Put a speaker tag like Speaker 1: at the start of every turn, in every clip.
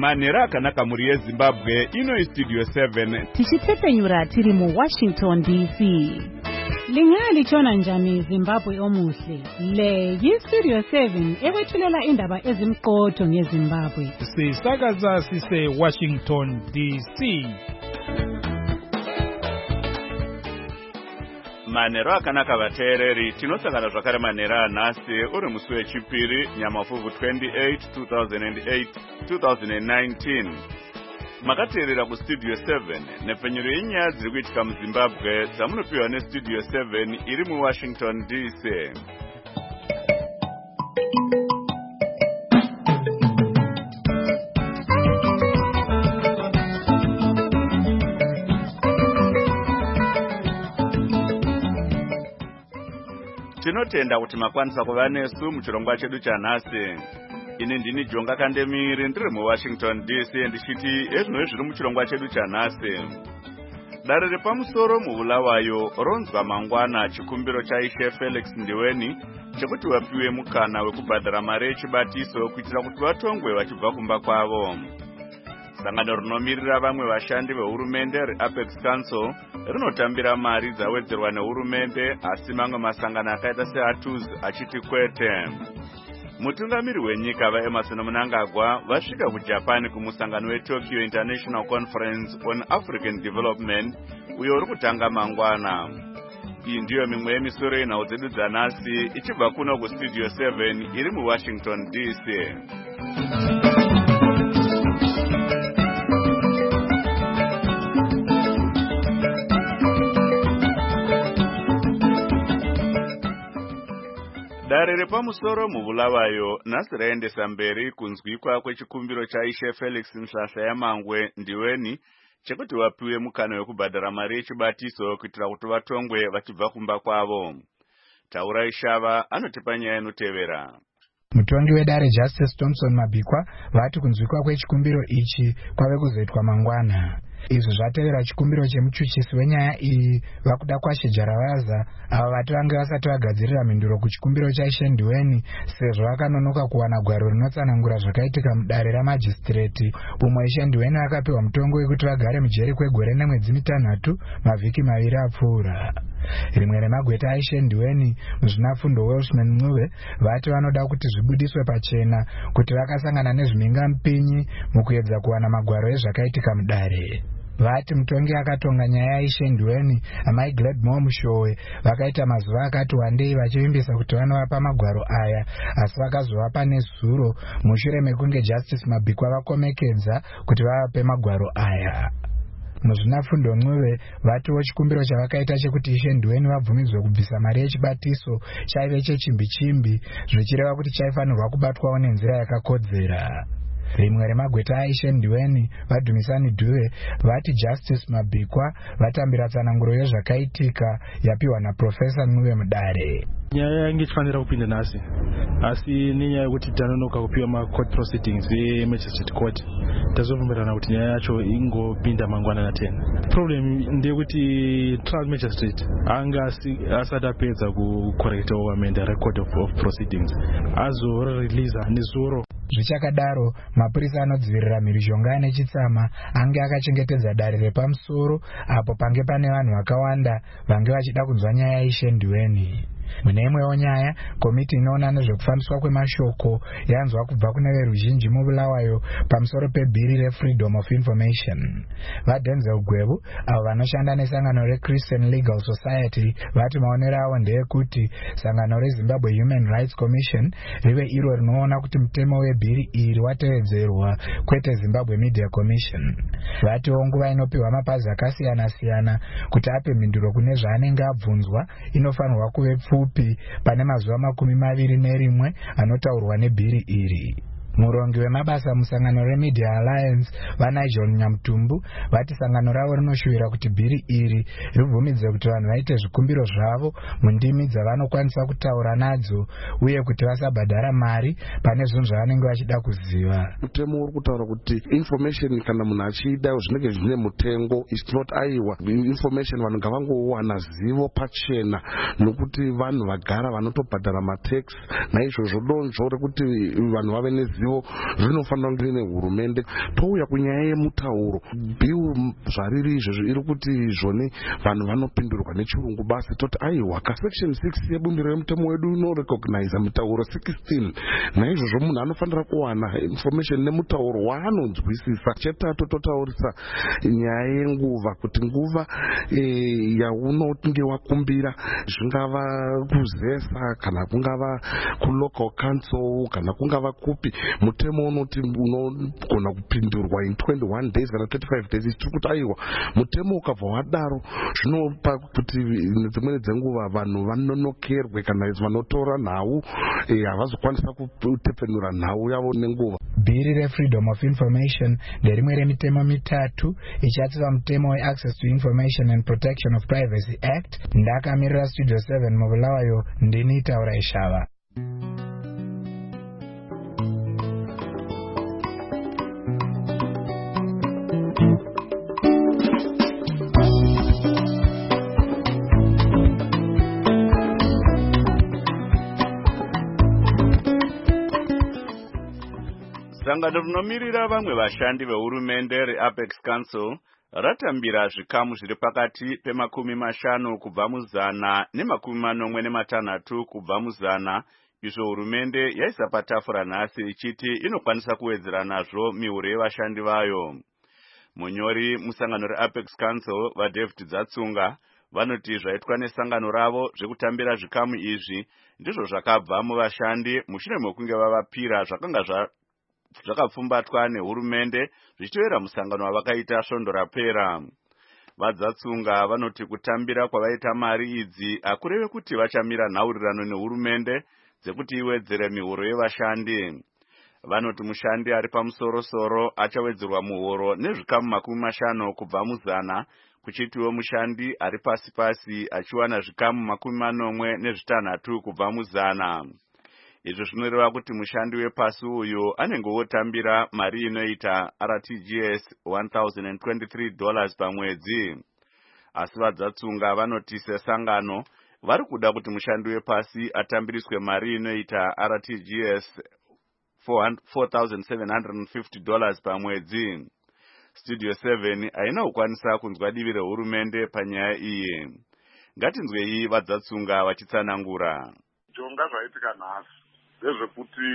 Speaker 1: Manera akanaka muri yeZimbabwe ino Studio 7
Speaker 2: tichitepenyura tiri mu Washington DC. Lingali chona njani Zimbabwe omuhle. Le yi-Studio 7 ewethulela indaba ezimqotho ngeZimbabwe.
Speaker 3: Sisakaza sise Washington DC.
Speaker 1: Manero akanaka vateereri tinosangana zvakare manera anhasi uri musi wechipiri Nyamafuvhu 28 2008-2019. Makateerera kuStudio 7 nepfenyuro yenyaya dziri kuitika muZimbabwe dzamunopiwa neStudio 7 iri muWashington DC. Tinotenda kuti makwanisa kuva nesu muchirongwa chedu chanhasi. Ini ndini Jonga Kandemiri ndiri muWashington DC ndichiti ezvinoi zviri muchirongwa chedu chanhasi. Dare repamusoro muBulawayo ronzwa mangwana chikumbiro chaishe Felix Ndiweni chekuti vapiwe mukana wekubhadhara mari yechibatiso kuitira kuti vatongwe vachibva kumba kwavo. Sangano rinomirira vamwe vashandi vehurumende reApex Council rinotambira mari dzawedzerwa nehurumende asi mamwe masangano akaita seATUZ achiti kwete. Mutungamiri wenyika vaEmerson Mnangagwa vasvika kuJapan kumusangano weTokyo International Conference on African Development uyo uri kutanga mangwana. Iyi ndiyo mimwe yemisoro yenhau dzedu dzanhasi ichibva kuno kuStudio 7 iri muWashington DC. Dare repamusoro muBulawayo nhasi raendesa mberi kunzwikwa kwechikumbiro chaishe Felix Mhlahla-Yamangwe Ndiweni chekuti vapiwe mukana wekubhadhara mari yechibatiso kuitira kuti vatongwe vachibva kumba kwavo. Taurai Shava anotipa nyaya inotevera.
Speaker 4: Mutongi wedare Justice Thompson Mabikwa vati kunzwikwa kwechikumbiro ichi kwave kuzoitwa mangwana. Izvo zvatevera chikumbiro chemuchuchisi wenyaya iyi vakuda kwashe Jaravaza ava vati vange vasati vagadzirira mhinduro kuchikumbiro chaishe Ndiweni sezvo vakanonoka kuwana gwaro rinotsanangura zvakaitika mudare ramajistreti umwe ishe Ndiweni akapiwa mutongo wekuti vagare mujeri kwegore nemwedzi mitanhatu mavhiki maviri apfuura. Rimwe remagweta aishe Ndiweni muzvinafundo Welshman Mnuve vati vanoda kuti zvibudiswe pachena kuti vakasangana nezvimingamupinyi mukuedza kuwana magwaro ezvakaitika mudare. Vati mutongi akatonga nyaya yaishe Ndiweni amai Gladmore Mushowe vakaita mazuva akati wandei vachivimbisa kuti vanovapa magwaro aya asi vakazovapa nezuro mushure mekunge Justice Mabikwa vakomekedza kuti vavape magwaro aya. Muzvinafundo Mnuve vatiwo chikumbiro chavakaita chekuti ishe Ndiweni vabvumidzwe kubvisa mari yechibatiso chaive chechimbi-chimbi zvichireva kuti chaifanirwa kubatwawo nenzira yakakodzera. Rimwe remagweta aishe Ndiweni vaDhumisani Dhuve vati Justice Mabikwa vatambira tsananguro yezvakaitika yapiwa naProfesa Mnuve mudare.
Speaker 5: Nyaya yange ichifanira kupinda nhasi asi nenyaya yekuti tanonoka kupiwa macourt proceedings eMagistrate Court tazobvumirana kuti nyaya yacho ingopinda mangwana na10. Problem ndeyekuti Trial Magistrate anga asati apedza kucorrecta amenda record of proceedings azoreleasa nezuro.
Speaker 4: Zvichakadaro mapurisa anodzivirira mhirizhonga nechitsama ange akachengetedza dare repamusoro apo pange pane vanhu vakawanda vange vachida kunzwa nyaya yaishe Ndiweni. Mune imwewo nyaya, komiti inoona nezvekufambiswa kwemashoko yanzwa kubva kune veruzhinji muBulawayo pamusoro pebhiri reFreedom of Information. VaDenzel Gwebu avo vanoshanda nesangano reChristian Legal Society vati maonero avo ndeyekuti sangano reZimbabwe Human Rights Commission rive iro rinoona kuti mutemo webhiri iri watevedzerwa kwete Zimbabwe Media Commission. Vatiwo nguva inopiwa mapazi akasiyana-siyana kuti ape mhinduro kune zvaanenge abvunzwa inofanirwa kuve pfupi pane mazuva 21 anotaurwa nebhiri iri. Murongi wemabasa musangano reMedia Alliance vaNigel Nyamutumbu vati sangano ravo rinoshuvira kuti bhiri iri ribvumidze kuti vanhu vaite zvikumbiro zvavo mundimi dzavanokwanisa kutaura nadzo uye kuti vasabhadhara mari pane zvinhu zvavanenge vachida kuziva.
Speaker 6: Mutemo uri kutaura kuti information kana munhu achida zvinenge zvine mutengo is not aiwa. Information vanhu ngavangowana zivo pachena nokuti vanhu vagara vanotobhadhara matax naizvozvo donzvo rekuti vanhu vave nezivo ruzivo rinofanira kunge rine hurumende. Touya kunyaya yemutauro, bill zvariri izvozvo iri kuti zvone vanhu vanopindurwa nechirungu basi. Toti aiwa kasection 6 yebumbiro remutemo wedu inorecognize mitauro 16. Naizvozvo munhu anofanira kuwana information nemutauro waanonzwisisa. Chetatu totaurisa nyaya yenguva, kuti nguva yaunotinge wakumbira, zvingava kuzesa kana kungava kulocal council kana kungava kupi, mutemo unoti unogona kupindurwa in 21 days kana 25 days. Tiri kuti aiwa mutemo ukabva wadaro zvinopa kuti dzimweni dzenguva vanhu vanonokerwe kana vanotora nhau havazokwanisa kutepenura nhau yavo nenguva.
Speaker 4: Bhiri reFreedom of Information nderimwe remitemo mitatu ichatsiva mutemo weAccess to Information and Protection of Privacy Act. Ndakamirira Studio 7 mubulawayo, ndini Taura Ishava.
Speaker 1: Sangano rinomirira vamwe vashandi vehurumende reApex Council ratambira zvikamu zviri pakati pe50 kubva muzana ne60 kubva muzana, izvo hurumende yaisa patafura nhasi ichiti inokwanisa kuwedzera nazvo mihuro yevashandi vayo. Munyori musangano reApex Council vaDavid Dzatsunga vanoti zvaitwa nesangano ravo zvekutambira zvikamu izvi ndizvo zvakabva muvashandi mushure mekunge vavapira zvakanga zvakapfumbatwa nehurumende zvichitevera musangano wavakaita svondo rapera. VaDzatsunga vanoti kutambira kwavaita mari idzi hakureve kuti vachamira nhaurirano nehurumende dzekuti iwedzere mihuro yevashandi. Vanoti mushandi ari pamusoro-soro achawedzerwa muhoro nezvikamu 50 kubva muzana, kuchitiwo mushandi ari pasi-pasi achiwana zvikamu 46 kubva muzana. Izvo zvinoreva kuti mushandi wepasi uyu anenge wotambira mari inoita RTGS $1,023 pamwedzi. Asi vaDzatsunga vanoti sesangano vari kuda kuti mushandi wepasi atambiriswe mari inoita RTGS $4,750 pamwedzi. Studio 7 haina kukwanisa kunzwa divi rehurumende panyaya iyi. Ngatinzwei vaDzatsunga vachitsanangura.
Speaker 7: Jonga zvaitika nhasi ndezvekuti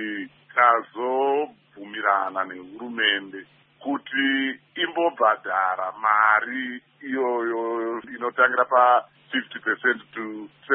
Speaker 7: tazobvumirana nehurumende kuti imbobhadhara mari iyoyo inotangira pa 50% to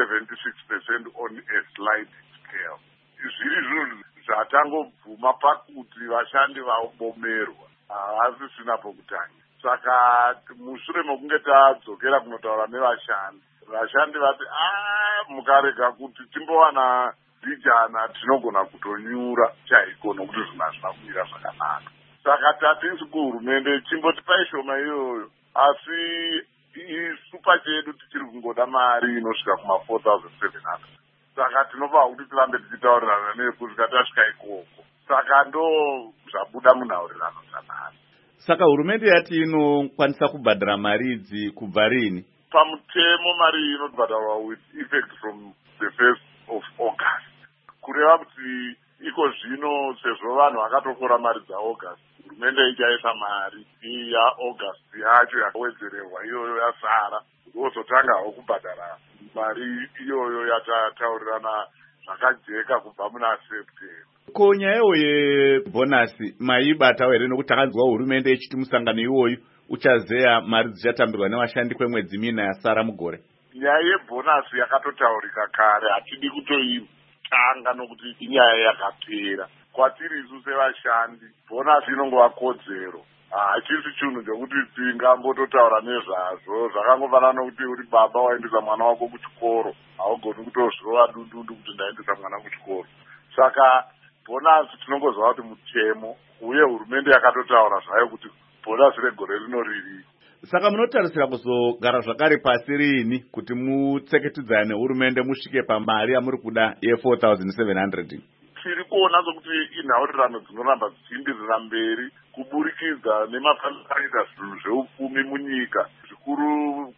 Speaker 7: 76% on a sliding scale. Zviri zvinhu zvatangobvuma pakuti vashandi vabomerwa, havasisina pokutanga. Saka mushure mekunge tadzokera kunotaura nevashandi, vashandi vati mukarega kuti timbowana vijana tinogona kutonyura chaiko nokuti zvinhu hazvina kumira zvakanaka. Saka tatisi kuhurumende chimbotipai shoma iyoyo, asi isu pachedu tichiri kungoda mari inosvika kuma$4,700. Saka tinopa kuti tirambe tichitaurirana nekusvika tasvika ikoko. Saka ndo zvabuda munhaurirano dzanhasi.
Speaker 1: Saka hurumende yati inokwanisa kubhadhara mari idzi kubva rini?
Speaker 7: Pamutemo mari inobhadharwa with effect from the 1st of August. Kureva kuti iko zvino sezvo vanhu vakatokora mari dzaAugust, hurumende ichaisa mari yaAugust yacho yakawedzererwa iyoyo yasara, ndozotangawo kubhadhara mari iyoyo yatataurirana zvakajeka kubva muna September.
Speaker 1: Ko nyayewo yebhonasi maibatawo here nokuti takanzwa hurumende ichiti musangano iwoyu uchazeya mari dzichatambirwa nevashandi kwemwedzi mina yasara mugore?
Speaker 7: Nyaya yebhonasi yakatotaurika kare, hatidi kutoitanga nokuti inyaya yakapera. Kwatiri isu sevashandi, bhonasi inongova kodzero. Hachisi chinhu chokuti tingambototaura nezvazvo. Zvakangofanana nokuti uri baba waendesa mwana wako kuchikoro, haugoni kutozvirova dundundu kuti ndaendesa mwana kuchikoro. Saka bhonasi tinongozva kuti mutemo, uye hurumende yakatotaura zvayo kuti bhonasi regore rino riri.
Speaker 1: Saka munotarisira kuzogara zvakare pasi rini kuti mutseketudzane nehurumende musvike pamari yamuri kuda ye$4,700?
Speaker 7: Tiri kuona sokuti inhaurirano dzinoramba dzichienderera mberi kuburikidza nemafambiro zvinhu zveupfumi munyika, zvikuru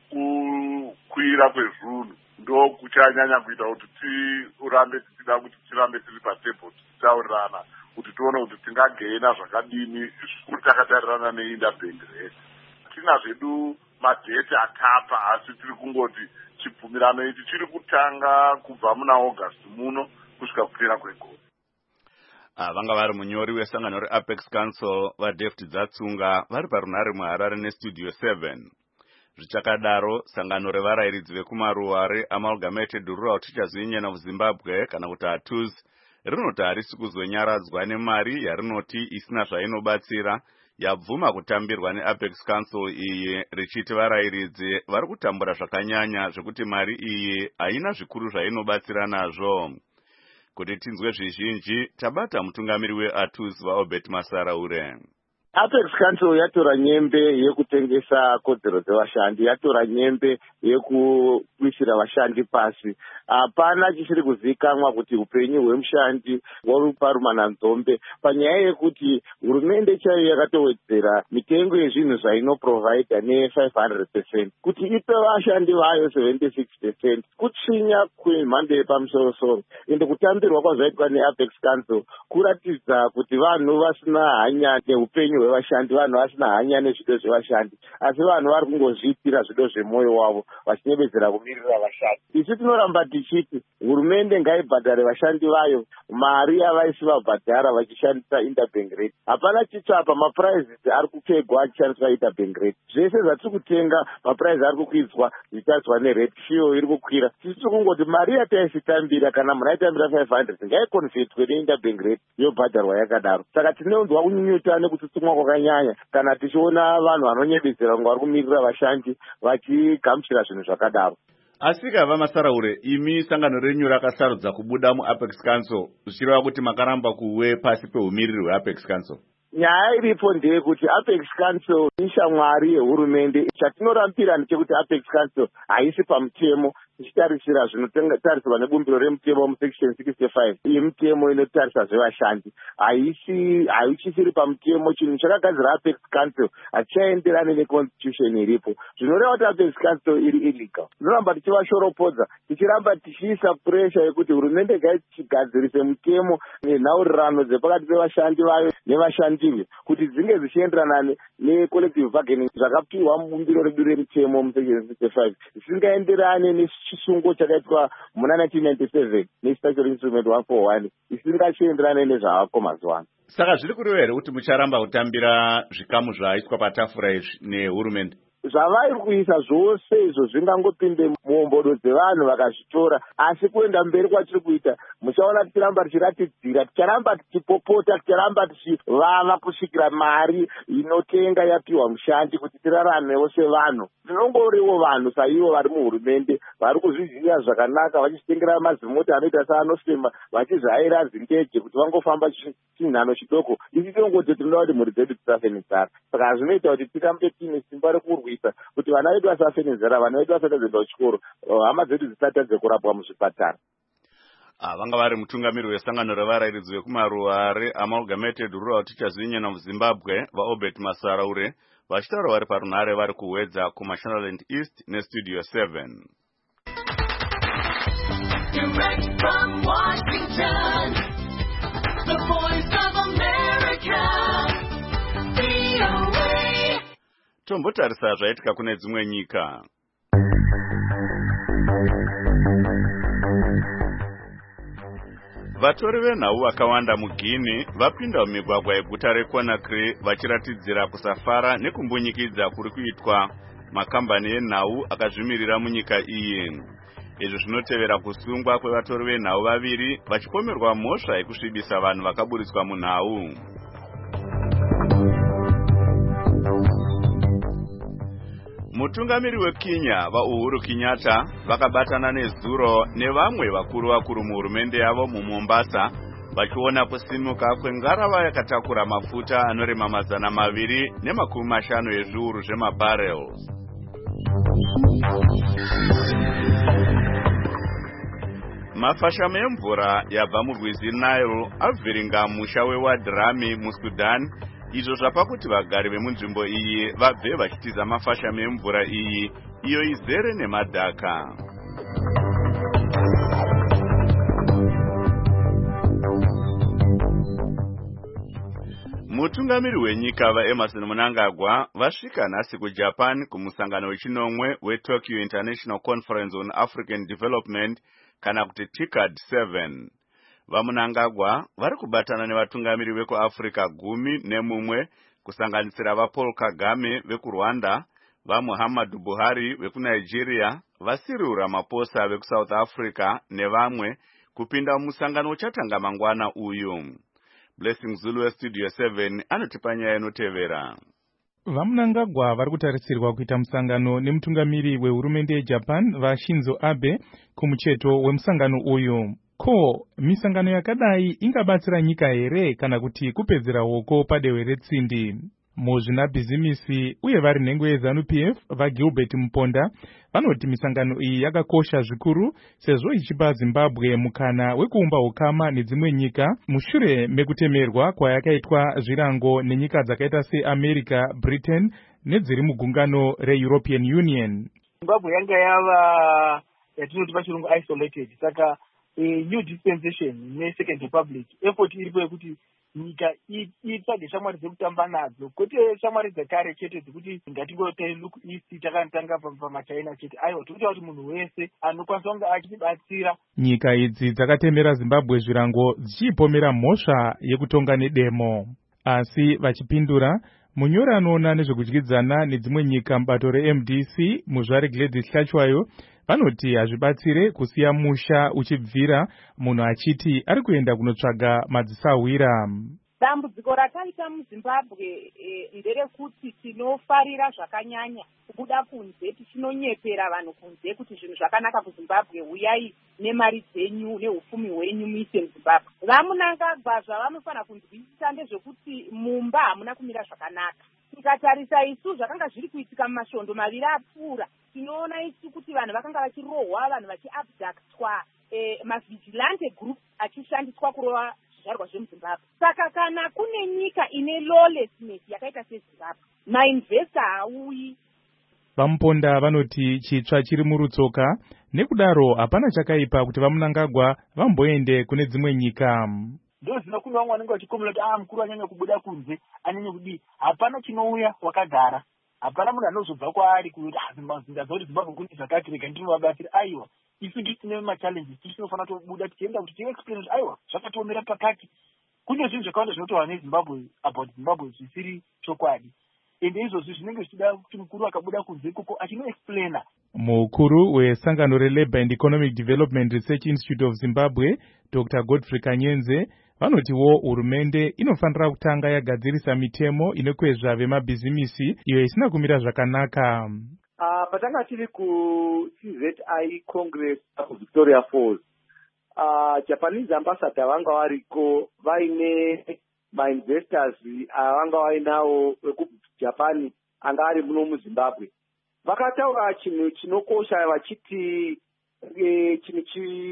Speaker 7: kukwira kwezvinhu ndo kuchanyanya kuita kuti tirambe tichida kuti tirambe tiri patebhuru tichitaurirana kuti tione kuti tingagena zvakadini kuti takatarirana neInterbank Rate. Tina zvedu madheti akapa asi tiri kungoti chibvumirano ichi chiri kutanga kubva muna August muno kusvika kupera kwegore.
Speaker 1: Vanga vari munyori wesangano reApex Council vaDavid Dzatsunga vari parunhare muHarare neStudio 7. Zvichakadaro, sangano revarayiridzi vekumaruwa reAmalgamated Rural Teachers Union of Zimbabwe kana kuti ATUZ rinoti harisi kuzonyaradzwa nemari yarinoti isina zvainobatsira yabvuma kutambirwa neApex Council iyi, richiti varayiridzi vari kutambura zvakanyanya zvekuti mari iyi haina zvikuru zvainobatsira nazvo. Kuti tinzwe zvizhinji, tabata mutungamiri weATUZ vaObert Masaraure.
Speaker 8: Apex Council yatora nyembe yekutengesa kodzero dzevashandi, yatora nyembe yekuisira vashandi pasi. Hapana chisiri kuzikanwa kuti upenyu hwemushandi huri parumananzombe panyaya yekuti hurumende chaiyo yakatowedzera mitengo yezvinhu zvainoprovaidha ne500% kuti ipe vashandi vayo 76%, kutsvinya kwemhando yepamusoro-soro. Ende kutambirwa kwazvaitwa neApex Council kuratidza kuti vanhu vasina hanya neupenyu hwevashandi, vanhu vasina hanya nezvido zvevashandi, asi vanhu vari kungozviitira zvido zvemwoyo wavo vachinyebedzera kumirira vashandi. Isu tinoramba tichiti hurumende ngaibhadhare vashandi vayo mari yavaisi vabhadhara vachishandisa Interbank Rate. Hapana chitsvapa mapuraises ari kupfegwa achishandiswa Interbank Rate. Zvese zvatiri kutenga mapuraises ari kukwidzwa zvichitadzwa nerate fuel iri kukwira. Tiri kungoti mari yataisitambira kana munhu aitambira 500 ngaikonvertwe neInterbank Rate yobhadharwa yakadaro. Saka tinounzwa kunyunyuta nekutsutsumwa kwakanyanya kana tichiona vanhu vanonyebedzera kunge vari kumirira vashandi vachigamuchira zvinhu zvakadaro.
Speaker 1: Asika vaMasaraure, imi sangano renyu rakasarudza kubuda muApex Council zvichireva kuti makaramba kuwe pasi peumiriri hweApex Council.
Speaker 8: Nyaya iripo ndeyekuti Apex Council ishamwari yehurumende. Chatinorambira ndechekuti Apex Council haisi pamutemo tichitarisira zvinotariswa nebumbiro remutemo musection 65 yemutemo inotarisa zvevashandi. Haichisiri pamutemo. Chinhu chakagadzira Apex Council hachichaenderani neconstitution iripo, zvinoreva kuti Apex Council iri illegal. Tinoramba tichivashoropodza, tichiramba tichiisa pressure yekuti hurumende ngaichigadzirise mutemo nenhaurirano dzepakati pevashandi vayo nevashandivi kuti dzinge dzichienderana necollective bargaining zvakapihwa mubumbiro redu remutemo musection 65 zvisingaenderane nechisungo chakaitwa muna 1997 nestatutory instrument 141 isingachienderane nezvavako mazuva ano.
Speaker 1: Saka zviri kuriwo here kuti mucharamba kutambira zvikamu zvaiswa patafura izvi nehurumende?
Speaker 8: Zvavairi kuisa zvose izvo zvingangopinde muombodo dzevanhu vakazvitora, asi kuenda mberi kwatiri kuita muchaona tichiramba tichiratidzira, ticharamba tichipopota, ticharamba tichivava kusvikira mari inotenga yapiwa mushandi kuti tiraramewo sevanhu. Tinongoriwo vanhu saivo vari muhurumende vari kuzviziva zvakanaka, vachitengera mazimota anoita seanosema, vachizvaira zindege kuti vangofamba chinhano chidoko. Isi tinongoti tinoda kuti mhuri dzedu dzisafenedzara. Saka zvinoita kuti tirambe tiine simba rekurwisa kuti vana vedu vasafenedzera, vana vedu vasati vazoenda kuchikoro, hama dzedu dzisatadze kurapwa muzvipatara.
Speaker 1: Vanga vari mutungamiri wesangano revarayiridzi vekumaruwa reAmalgamated Rural Teachers Union of Zimbabwe vaObert Masaraure vachitaura vari parunhare vari kuwedza kuMashonaland East neStudio 7.
Speaker 9: Direct from Washington, the voice of America, VOA.
Speaker 1: Tombotarisa zvaitika kune dzimwe nyika. Vatori venhau vakawanda muGuinea vapinda mumigwagwa yeguta reConakry vachiratidzira kusafara nekumbunyikidza kuri kuitwa makambani enhau akazvimirira munyika iyi. Izvi zvinotevera kusungwa kwevatori venhau vaviri vachipomerwa mhosva yekusvibisa vanhu vakaburitswa munhau. Mutungamiri weKenya vaUhuru Kenyatta vakabatana nezuro nevamwe vakuru muhurumende yavo muMombasa vachiona kusimuka kwengarava yakatakura mafuta anorema 250 ezviuru zvemabarrels. Mafashame emvura yabva murwizi Nile avhiringa musha weWadrami muSudan, izvo zvapa kuti vagari vemunzvimbo iyi vabve vachitiza mafashame emvura iyi iyo izere nemadhaka. mutungamiri wenyika vaEmerson Mnangagwa vasvika nhasi kuJapan kumusangano wechinomwe weTokyo International Conference on African Development kana kuti TICAD 7. VaMnangagwa vari kubatana nevatungamiri vekuAfrica 11 kusanganisira vaPaul Kagame vekuRwanda, vaMuhammadu Buhari vekuNigeria, vaCyril Ramaphosa vekuSouth Africa nevamwe kupinda musangano uchatanga mangwana uyu. Blessing Zulu Studio 7 anotipa nyaya inotevera.
Speaker 3: VaMnangagwa vari kutarisirwa kuita musangano nemutungamiri wehurumende yeJapan Shinzo Abe kumucheto wemusangano uyu. Ko, misangano yakadai ingabatsira nyika here kana kuti kupedzera hoko padehwe retsindi? Muzvinabhizimisi uye vari nhengo yeZANU-PF vaGilbert Muponda vanoti misangano iyi yakakosha zvikuru sezvo ichipa Zimbabwe mukana wekuumba ukama nedzimwe nyika mushure mekutemerwa kwayakaitwa zvirango nenyika dzakaita seAmerica, Britain nedziri mugungano reEuropean Union.
Speaker 10: Zimbabwe yanga yava yatinoti pachirungu isolated, saka new dispensation neSecond Republic effort iripo yekuti nyika itsvage shamwari dzekutamba nadzo, kwete shamwari dzekare chete dzekuti ngatingote look east takatanga pamaChina chete. Aiwa, tikuita kuti munhu wese anokwanisa kunge achitibatsira.
Speaker 3: Nyika idzi dzakatemera Zimbabwe zvirango dzichipomera mhosva yekutonga nedemo, asi vachipindura munyori anoona nezvekudyidzana nedzimwe nyika mubato reMDC muzvare Gladys Hlachwayo vanoti hazvibatsire kusiya musha uchibvira munhu achiti ari kuenda kunotsvaga madzisawira.
Speaker 11: Dambudziko rakaita muZimbabwe nderekuti tinofarira zvakanyanya kubuda kunze, tichinonyepera vanhu kunze kuti zvinhu zvakanaka kuZimbabwe, uyai nemari dzenyu neupfumi hwenyu muise muZimbabwe. VaMnangagwa zvavanofanira kunzwisisa ndezvekuti mumba hamuna kumira zvakanaka. Tikatarisa isu zvakanga zviri kuitika mumasvondo maviri apfuura, tinoona isu kuti vanhu vakanga vachirohwa, vanhu vachiabductwa, mavigilante group achishandiswa kurova zvizvarwa zvemuZimbabwe. Saka kana kune nyika ine lawlessness yakaita seZimbabwe, mainvesta haauyi.
Speaker 3: VaMuponda vanoti chitsva chiri murutsoka, nekudaro hapana chakaipa kuti vaMnangagwa vamboende kune dzimwe nyika.
Speaker 10: Ndozina kuna vamwe vanenge vachikomera kuti mukuru anyanya kubuda kunze, anyanya kudii. Hapana chinouya wakagara, hapana munhu anozobva kwaari kuti ndazwa kuti Zimbabwe kune zvakati rega ndinovabatsira. Aiwa, isu tine machallenges, tinofanira tobuda tichienda kuti tiexplain kuti aiwa zvakatiomera pakati. Kune zvinhu zvakawanda zvinotaura neZimbabwe about Zimbabwe zvisiri chokwadi. Ende izvozvi zvinenge zvichida kuti mukuru akabuda kunze ikoko achinoexplaina.
Speaker 3: Mukuru wesangano reLabour and Economic Development Research Institute of Zimbabwe, Dr. Godfrey Kanyenze, vanotiwo hurumende inofanira kutanga yagadzirisa mitemo inokwezva vemabhizimisi iyo isina kumira zvakanaka.
Speaker 8: Patanga tiri kuCZI Congress Victoria Falls, Japanese ambassador vanga variko vaine mainvestors vanga vainawo vekuJapan anga ari muno muZimbabwe. Vakataura chinhu chinokosha vachiti chinhu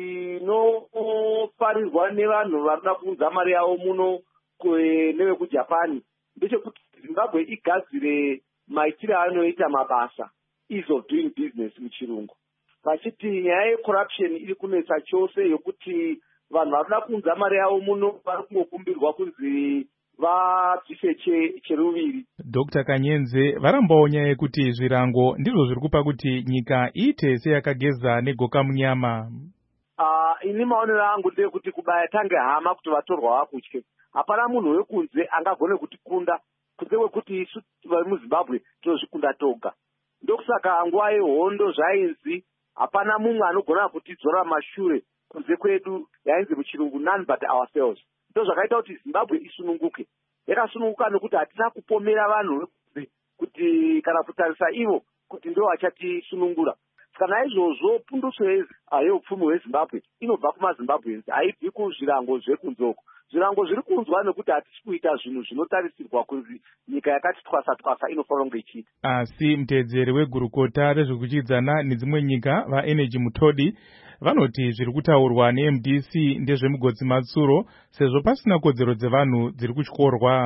Speaker 8: chinofarirwa nevanhu varikuda kuunza mari yavo muno nevekuJapan ndechekuti Zimbabwe igadzire maitire anoita mabasa, ease of doing business muchirungu. Vachiti nyaya yecorruption iri kunetsa chose yokuti vanhu varikuda kuunza mari yavo muno vari kungokumbirwa kunzi vabvise cheruviri.
Speaker 3: Dr. Kanyenze varambawo nyaya yekuti zvirango ndizvo zviri kupa kuti nyika iite seyakageza negoka munyama.
Speaker 8: Ini maonero angu ndeyekuti kubaya tange hama kuti vatorwa vakutye. Hapana munhu wekunze angagone kutikunda kunze kwekuti isu vari muZimbabwe tinozvikunda toga. Ndokusaka nguva yehondo zvainzi hapana mumwe anogona kutidzora mashure kunze kwedu, yainzi muchirungu none but ourselves. Zvakaita kuti Zimbabwe isununguke. Yakasununguka nekuti hatina kupomera vanhu vekunze kuti kana kutarisa ivo kuti ndo vachatisunungura. Saka naizvozvo pundutso yeupfumi hweZimbabwe inobva kumaZimbabweans, haibvi kuzvirango zvekunzoko. Zvirango zviri kunzwa nekuti hatisi kuita zvinhu zvinotarisirwa kunzi nyika yakati twasa inofanira kunge ichiita.
Speaker 3: Asi mutedzeri wegurukota rezvekuchidzana nedzimwe nyika vaEnergy Mutodi vanoti zviri kutaurwa neMDC ndezvemugodzi matsuro sezvo pasina kodzero dzevanhu dziri kutyorwa.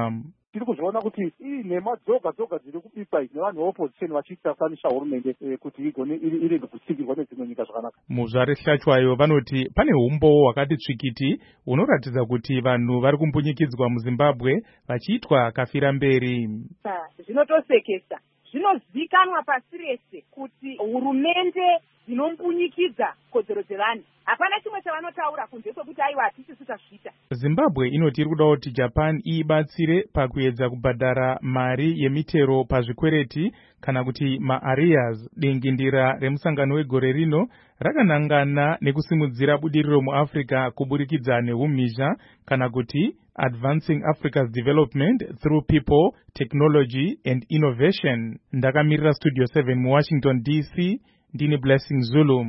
Speaker 12: tiri kuzviona kuti nhema dzoga dziri kubikwa nevanhu veopposition vachitasanisha hurumende kuti igone irege kutsikirwa nedzimwe nyika zvakanaka.
Speaker 3: muzvari hlachwayo vanoti pane umbowo hwakati tsvikiti hunoratidza kuti vanhu vari kumbunyikidzwa muzimbabwe vachiitwa kafira mberi.
Speaker 11: Zvinotosekesa, zvinozikanwa pasi rese kuti hurumende dzinombunyikidzwa kodzero dzevanhu. Hapana chimwe chavanotaura kunze kwekuti aiwa hatisi tazviita.
Speaker 3: Zimbabwe inoti iri kuda kuti Japan ibatsire pakuedza kubhadhara mari yemitero pazvikwereti kana kuti maarrears. Dingindira remusangano wegore rino rakanangana nekusimudzira budiriro muAfrica kuburikidza neumhizha kana kuti Advancing Africa's Development Through People, Technology and Innovation. Ndakamirira Studio 7 muWashington DC, ndini Blessing Zulu.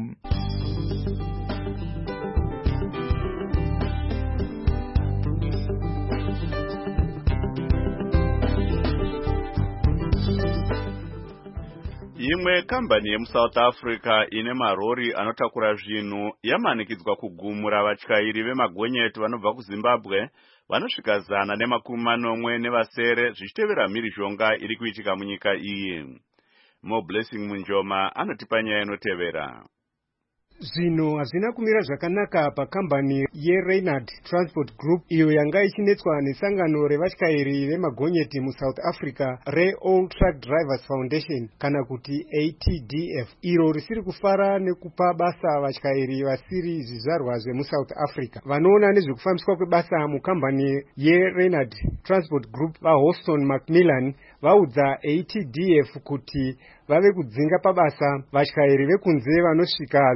Speaker 1: Imwe kambani yemuSouth Africa ine marori anotakura zvinhu yamanikidzwa kugumura vatyairi vemagonyeti vanobva kuZimbabwe vanosvika 140 nevasere zvichitevera mhirizhonga iri kuitika munyika iyi. Mo Blessing Munjoma anotipa nyaya inotevera.
Speaker 13: Zvinhu hazvina kumira zvakanaka pakambani yeReynard Transport Group iyo yanga ichinetswa nesangano revatyairi vemagonyeti muSouth Africa reAll Truck Drivers Foundation kana kuti ATDF, iro risiri kufara nekupa basa vatyairi vasiri zvizvarwa zvemuSouth Africa. Vanoona nezvekufambiswa kwebasa mukambani yeReynard Transport Group vaHouston Macmillan vaudza ATDF kuti vave kudzinga pabasa vatyairi vekunze vanosvika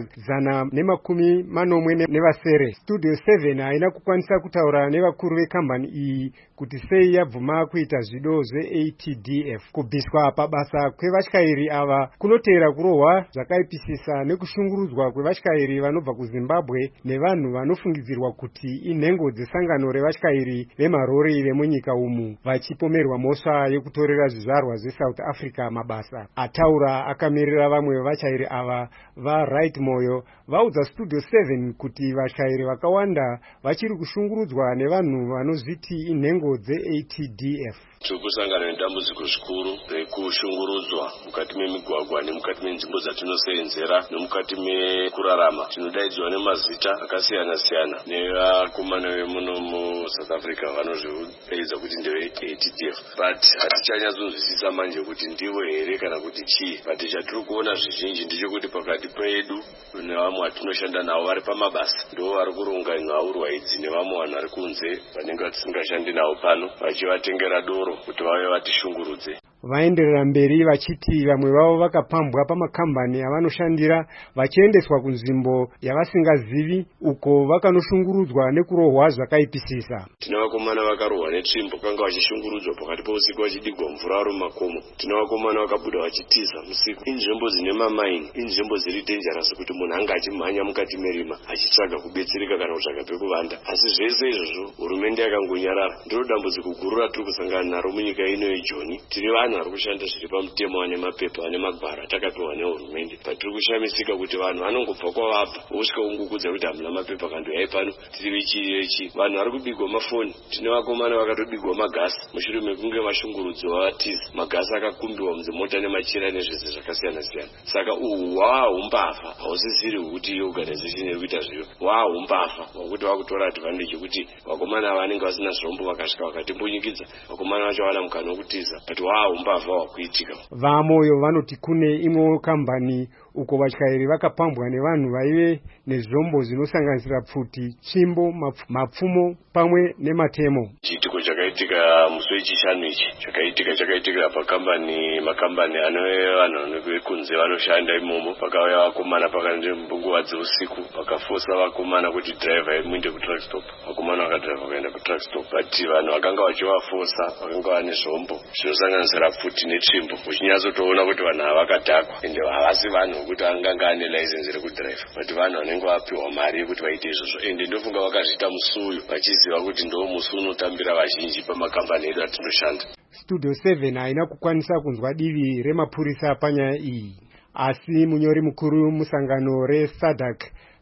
Speaker 13: 140 nevasere. Studio 7 haina kukwanisa kutaura nevakuru vekambani iyi kuti sei yabvuma kuita zvido zveATDF. Kubviswa pabasa kwevatyairi ava kunotera kurohwa zvakaipisisa nekushungurudzwa kwevatyairi vanobva kuZimbabwe nevanhu vanofungidzirwa kuti inhengo dzesangano revatyairi vemarori vemunyika umu vachipomerwa mhosva yekutorera zvizvarwa zveSouth Africa mabasa. Ataura akamirira vamwe vevatyairi ava vaRight Moyo vaudza Studio 7 kuti vatyairi vakawanda vachiri kushungurudzwa nevanhu vanozviti inhengo dzeATDF.
Speaker 14: Tiri kusangana nedambudziko zvikuru rekushungurudzwa mukati memigwagwa nemukati menzvimbo dzatinosenzera nemukati mekurarama. Tinodaidzwa nemazita akasiyana-siyana nevakomana vemuno muSouth Africa vanozvidaidza kuti ndeveATDF, but hatichanyatsozivisisa manje kuti ndivo here kana kuti chii. But chatiri kuona zvizhinji ndechekuti pakati pedu nevamwe vatinoshanda navo vari pamabasa ndo vari kuronga nhaurwa idzi nevamwe vanhu vari kunze vanenge vatisingashandi navo pano vachivatengera doro kuti vave vatishungurudze.
Speaker 13: Vaenderera mberi vachiti vamwe vavo vakapambwa pamakambani avanoshandira vachiendeswa kunzvimbo yavasingazivi uko vakanoshungurudzwa nekurohwa zvakaipisisa.
Speaker 14: Tine vakomana vakarohwa netsvimbo kanga vachishungurudzwa pakati pousiku vachidigwa mvura vari mumakomo. Tine vakomana vakabuda vachitiza musiku. Inzvimbo dzine mamaini, inzvimbo dziri denjarasi kuti munhu anga achimhanya mukati merima achitsvaga kubetsereka kana kutsvaga pekuvanda. Asi zvese izvozvo hurumende yakangonyarara. Ndiro dambudziko guru ratiri kusangana naro munyika ino yeJoni. Tiri vanhu vari kushanda zviri pamutemo vane mapepa vane magwaro atakapiwa nehurumende. Patiri kushamisika kuti vanhu vanongobva kwavabva vosvika kungukudza kuti hamuna mapepa kandoyai pano tiri vechi vanhu vari kubigwa mafoni. Tine vakomana vakatobigwa magasi mushure mekunge vashungurudzwa vatiza magasi akakumbiwa mudzimota nemachira nezvese zvakasiyana-siyana. Saka uhu hwaahumbavha hausisiri hwekuti organization iri kuita zviro, hwaahumbavha hwekuti vakutora advantage yekuti vakomana vanenge vasina zvombo vakasvika vakatimbonyikidza vakomana vacho vana mukana wokutiza kuti hwaahumbavha hwakuitika.
Speaker 13: VaMoyo vanoti kune imwe kambani uko vatyairi vakapambwa nevanhu vaive nezvombo zvinosanganisira pfuti, tsvimbo, mapfumo pamwe nematemo.
Speaker 14: Chiitiko chakaitika musi wechishanu ichi chakaitika makambani anove vanhu vekunze vanoshanda imomo. Pakauya vakomana pakati munguva dzeusiku vakafosa vakomana kuti driver muende kutruck stop. Vakomana vakadriva vakaenda kutruck stop, but vanhu vakanga vachivafosa vakanga vane zvombo zvinosanganisira pfuti netsvimbo. Uchinyatsotoona kuti vanhu ava vakadhakwa ende havasi vanhu kuti anganga ane license rekudrive, but vanhu vanenge vapiwa mari yekuti vaite izvozvo. Ende ndofunga vakazviita musuyo vachiziva kuti ndo musi unotambira vazhinji pamakambani edu atinoshanda.
Speaker 13: Studio 7 haina kukwanisa kunzwa divi remapurisa panyaya iyi, asi munyori mukuru musangano reSADC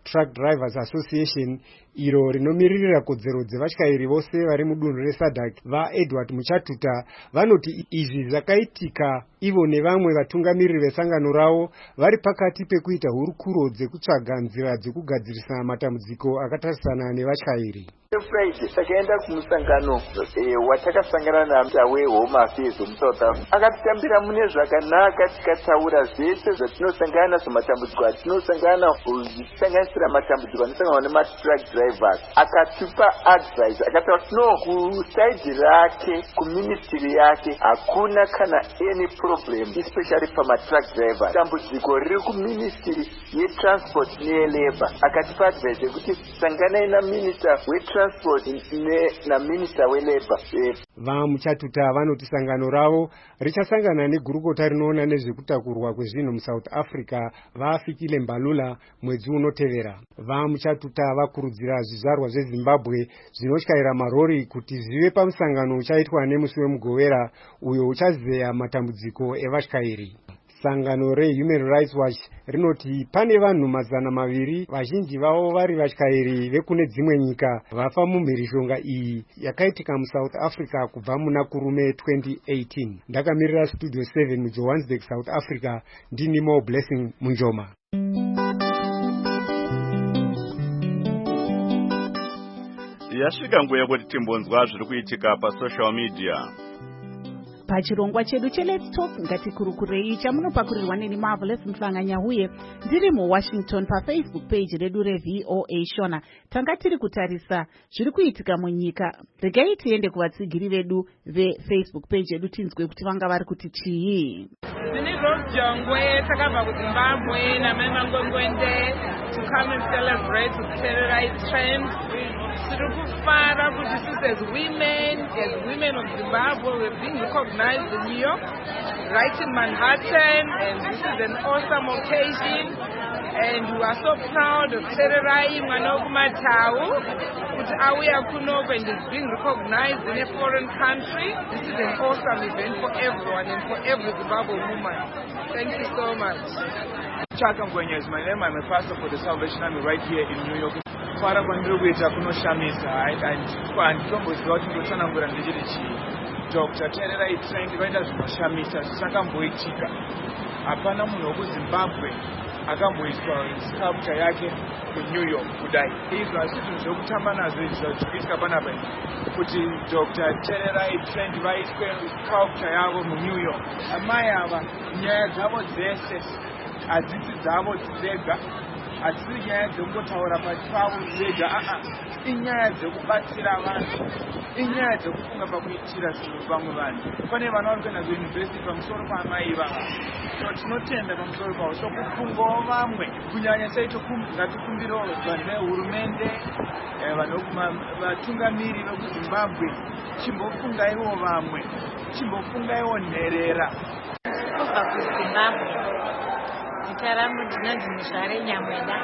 Speaker 13: Truck Drivers Association iro rinomiririra kodzero dzevatyairi vose vari mudunhu reSADC vaEdward Muchatuta vanoti izvi zvakaitika ivo nevamwe vatungamiriri vesangano ravo vari pakati pekuita hurukuro dzekutsvaga nzira dzekugadzirisa matambudziko akatarisana nevatyairi.
Speaker 15: Friday takaenda kumusangano watakasangana naMita weHome Affairs muSouth Africa. Akatitambira mune zvakanaka, tikataura zvese zvatinosangana nazvo, matambudziko atinosangana kusanganisira matambudziko anosangana nematruck drivers. Akatipa advice, akati no, kusaidi rake kuministry yake hakuna kana any problem, especially pamatruck drivers. Tambudziko riri kuministry yetransport neyelabor. Akatipa advice yekuti sanganai naminister wetransport na minister welabor.
Speaker 13: VaMuchatuta vanoti sangano ravo richasangana negurukota rinoona nezvekutakurwa kwezvinhu muSouth Africa vafikile Mbalula mwedzi unotevera. VaMuchatuta vakurudzira zvizvarwa zveZimbabwe zvinotyaira marori kuti zvive pamusangano uchaitwa nemusi weMugowera uyo uchazeya matambudziko evatyairi. Sangano reHuman Rights Watch rinoti pane vanhu 200 vazhinji vavo vari vatyairi vekune dzimwe nyika vafa mumhirishonga iyi yakaitika muSouth Africa kubva muna kurume 2018. Ndakamirira Studio 7 muJohannesburg, South Africa, ndini Mo Blessing Munjoma.
Speaker 1: Yasvika nguva yekuti timbonzwa zviri kuitika pasocial media.
Speaker 2: Pachirongwa chedu cheLet's Talk ngatikurukurei chamunopakurirwa neni Marvelous Mhlanganyahuye ndiri muWashington paFacebook page redu reVOA Shona. Tanga tiri kutarisa zviri kuitika munyika. Regai tiende kuvatsigiri vedu veFacebook page yedu tinzwe kuti vanga vari kuti chii.
Speaker 16: Ndini Rose Jongwe takabva kuZimbabwe namai Ngwengwende to come and celebrate with Terror Rights Trend. Tiri kufara kuti sisi as women of Zimbabwe, we're being recognized in New York, right in Manhattan, and this is an awesome occasion. And we are so proud of Tererai Manokumatau, kuti auya kunoko and is being recognized in a foreign country. This is an awesome event for everyone and for every Zimbabwe woman. Thank you so much.
Speaker 17: Chaka Ngwenya is my name. I'm a pastor for the Salvation Army right here in New York. Fara kwandiri kuita kunoshamisa handitomboziva kuti ndotsanangura ndechiri chii. Dr. Tererai Trend vaita zvinoshamisa zvisakamboitika. Hapana munhu wekuZimbabwe akamboiswa sculpture yake kuNew York kudai. Izvo hazisi zvinhu zvekutamba nazvo izvi zvazvikuitika panapa kuti Dr. Tererai Trend vaiswe sculpture yavo muNew York. Amai ava nyaya dzavo dzese hadzisi dzavo dzega, hadzisi nyaya dzekungotaura pachavo zvega, inyaya dzekubatsira vanhu, inyaya dzekufunga pakuitira zvinhu vamwe vanhu. Pane vana vari kuenda kuyunivhesiti pamusoro paamai ivava. So tinotenda pamusoro pavo, so kufungawo vamwe kunyanya saito ngatikumbirewo vanhu vehurumende, vatungamiri vekuZimbabwe, chimbofungaiwo vamwe, chimbofungaiwo nherera.
Speaker 18: Kubva kuZimbabwe zita rangu ndinonzi Muzvare Nyamweda.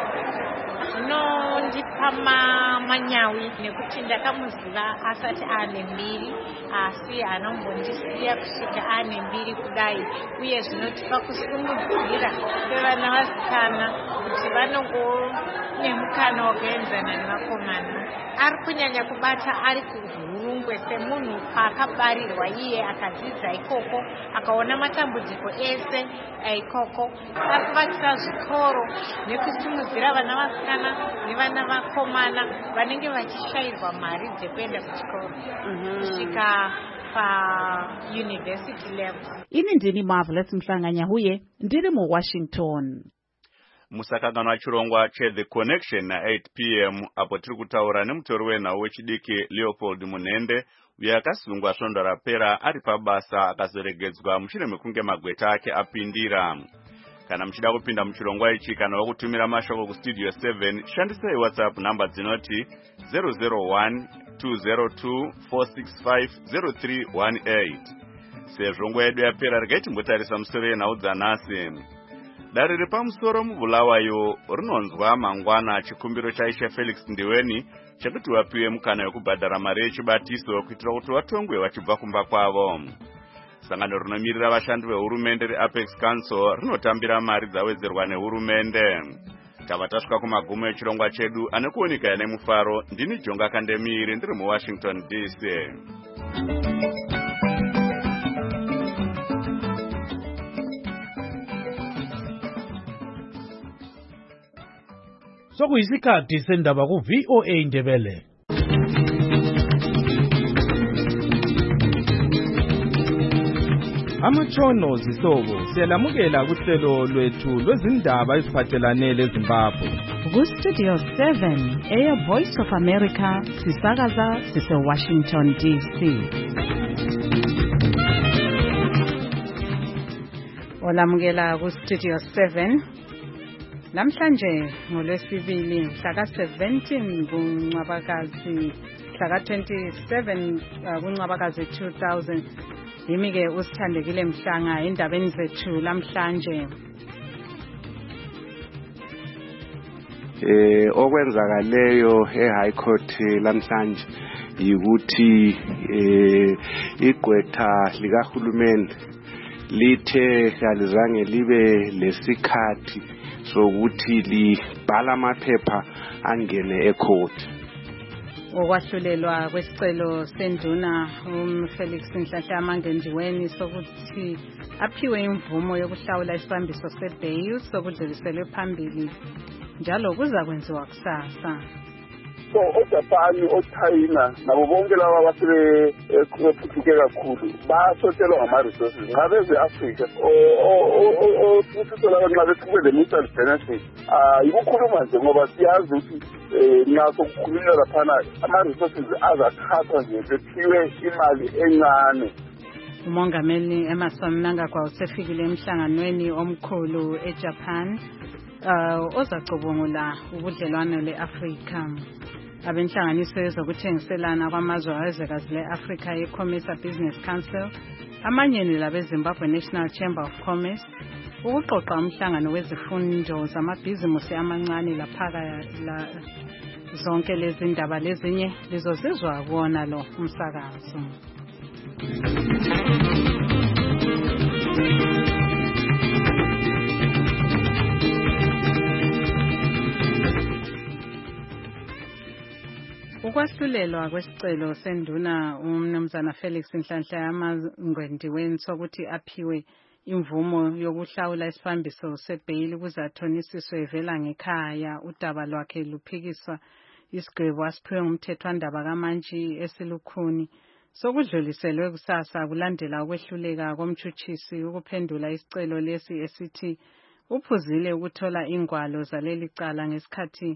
Speaker 18: Zvinondipa manyawi nekuti ndakamuziva asati ane mbiri, asi anombondisiya kusvika ane mbiri kudai, uye zvinotipa kusimudzira kwevana vasikana kuti vanongo nemukana wakaenzana nevakomana. Ari kunyanya kubata ari kuhurungwe semunhu akabarirwa iye akadzidza ikoko, akaona matambudziko ese aikoko. Ari kuvakisa zvikoro nekusimudzira vana vasikana nevana vakomana vanenge vachishayirwa mari dzekuenda kuchikoro kusvika pauniversity level.
Speaker 2: Ini ndini Marvelous Mhlanganyahuye ndiri muWashington.
Speaker 1: Musakanganwa chirongwa cheThe Connection na 8 p.m. apo tiri kutaura nemutori wenhau wechidiki Leopold Munhende uyo akasungwa svondo rapera ari pabasa akazoregedzwa mushure mekunge magweta ake apindira. Kana muchida kupinda muchirongwa ichi kana wakutumira mashoko kustudio 7 shandisai WhatsApp namba dzinoti 001-202-465-0318. Sezvo nguva yedu yapera regai timbotarisa musoro yenhau dzanhasi. Dare repamusoro muBulawayo rinonzwa mangwana chikumbiro chaisha Felix Ndiweni chekuti vapiwe mukana wekubhadhara mari yechibatiso kuitira kuti vatongwe vachibva kumba kwavo. Sangano rinomirira vashandi vehurumende reApex Council rinotambira mari dzawedzerwa nehurumende. tava tasvika kumagumo echirongwa chedu anokuoneka nemufaro. Ndini Jonga Kandemiri ndiri muWashington DC.
Speaker 19: Sokuyisikhathi sendaba ku-VOA Indebele. Amatshono zihlobo siyalamukela kuhlelo lwethu lwezindaba eziphathelane leZimbabwe.
Speaker 2: Ku-Studio 7 Air Voice of America sisakaza sise-Washington DC. Olamukela ku-Studio 7 namhlanje ngolwesibili mhlaka 17 kuNcwabakazi mhlaka 27 kuNcwabakazi 2000. Yimi ke usithandekile Mhlanga endabeni zethu namhlanje.
Speaker 20: Okwenzakaleyo eHigh Court lamhlanje yikuthi igqwetha likahulumeni lithe kalizange libe lesikhathi sokuthi libhala amaphepha angene ecourt.
Speaker 2: Okwahlulelwa kwesicelo senduna Felix Nhlanhla Mangendiweni sokuthi aphiwe imvumo yokuhlawula isibambiso sebail sokudluliselwe phambili njalo kuza kwenziwa kusasa.
Speaker 21: So oJapan oChina nabo bonke laba basebephucuke kakhulu basotshelwa ngama-resources ngabe ze-Afrika futhi laba nxa beqhube le-mutual benefit yikukhuluma nje ngoba siyazi ukuthi nxa sokukhulunywa laphana ama-resources azathathwa nje bephiwe imali encane.
Speaker 2: Umongameli Emmerson Mnangagwa usefikile emhlanganweni omkhulu eJapan ozacubungula ubudlelwano le-Afrika. Abenhlanganiso yezokuthengiselana kwamazwe awezwekazi le-Afrika ye-Commerce Business Council amanye labeZimbabwe National Chamber of Commerce ukuxoxa umhlangano wezifundo zamabhizimusi amancane laphaka zonke lezi ndaba lezinye lizozizwa kuona lo umsakazo. Ukwahlulelwa kwesicelo senduna umnumzana Felix Nhlanhla Mangendiweni sokuthi aphiwe imvumo yokuhlawula isibambiso sebail kuzathonisiswe vela ngekhaya. Udaba lwakhe luphikiswa isigwebo asiphiwe ngumthethwandaba kaMantshi esilukhuni sokudluliselwe kusasa kulandela ukwehluleka komtshutshisi ukuphendula isicelo lesi esithi uphuzile ukuthola ingwalo zaleli cala ngesikhathi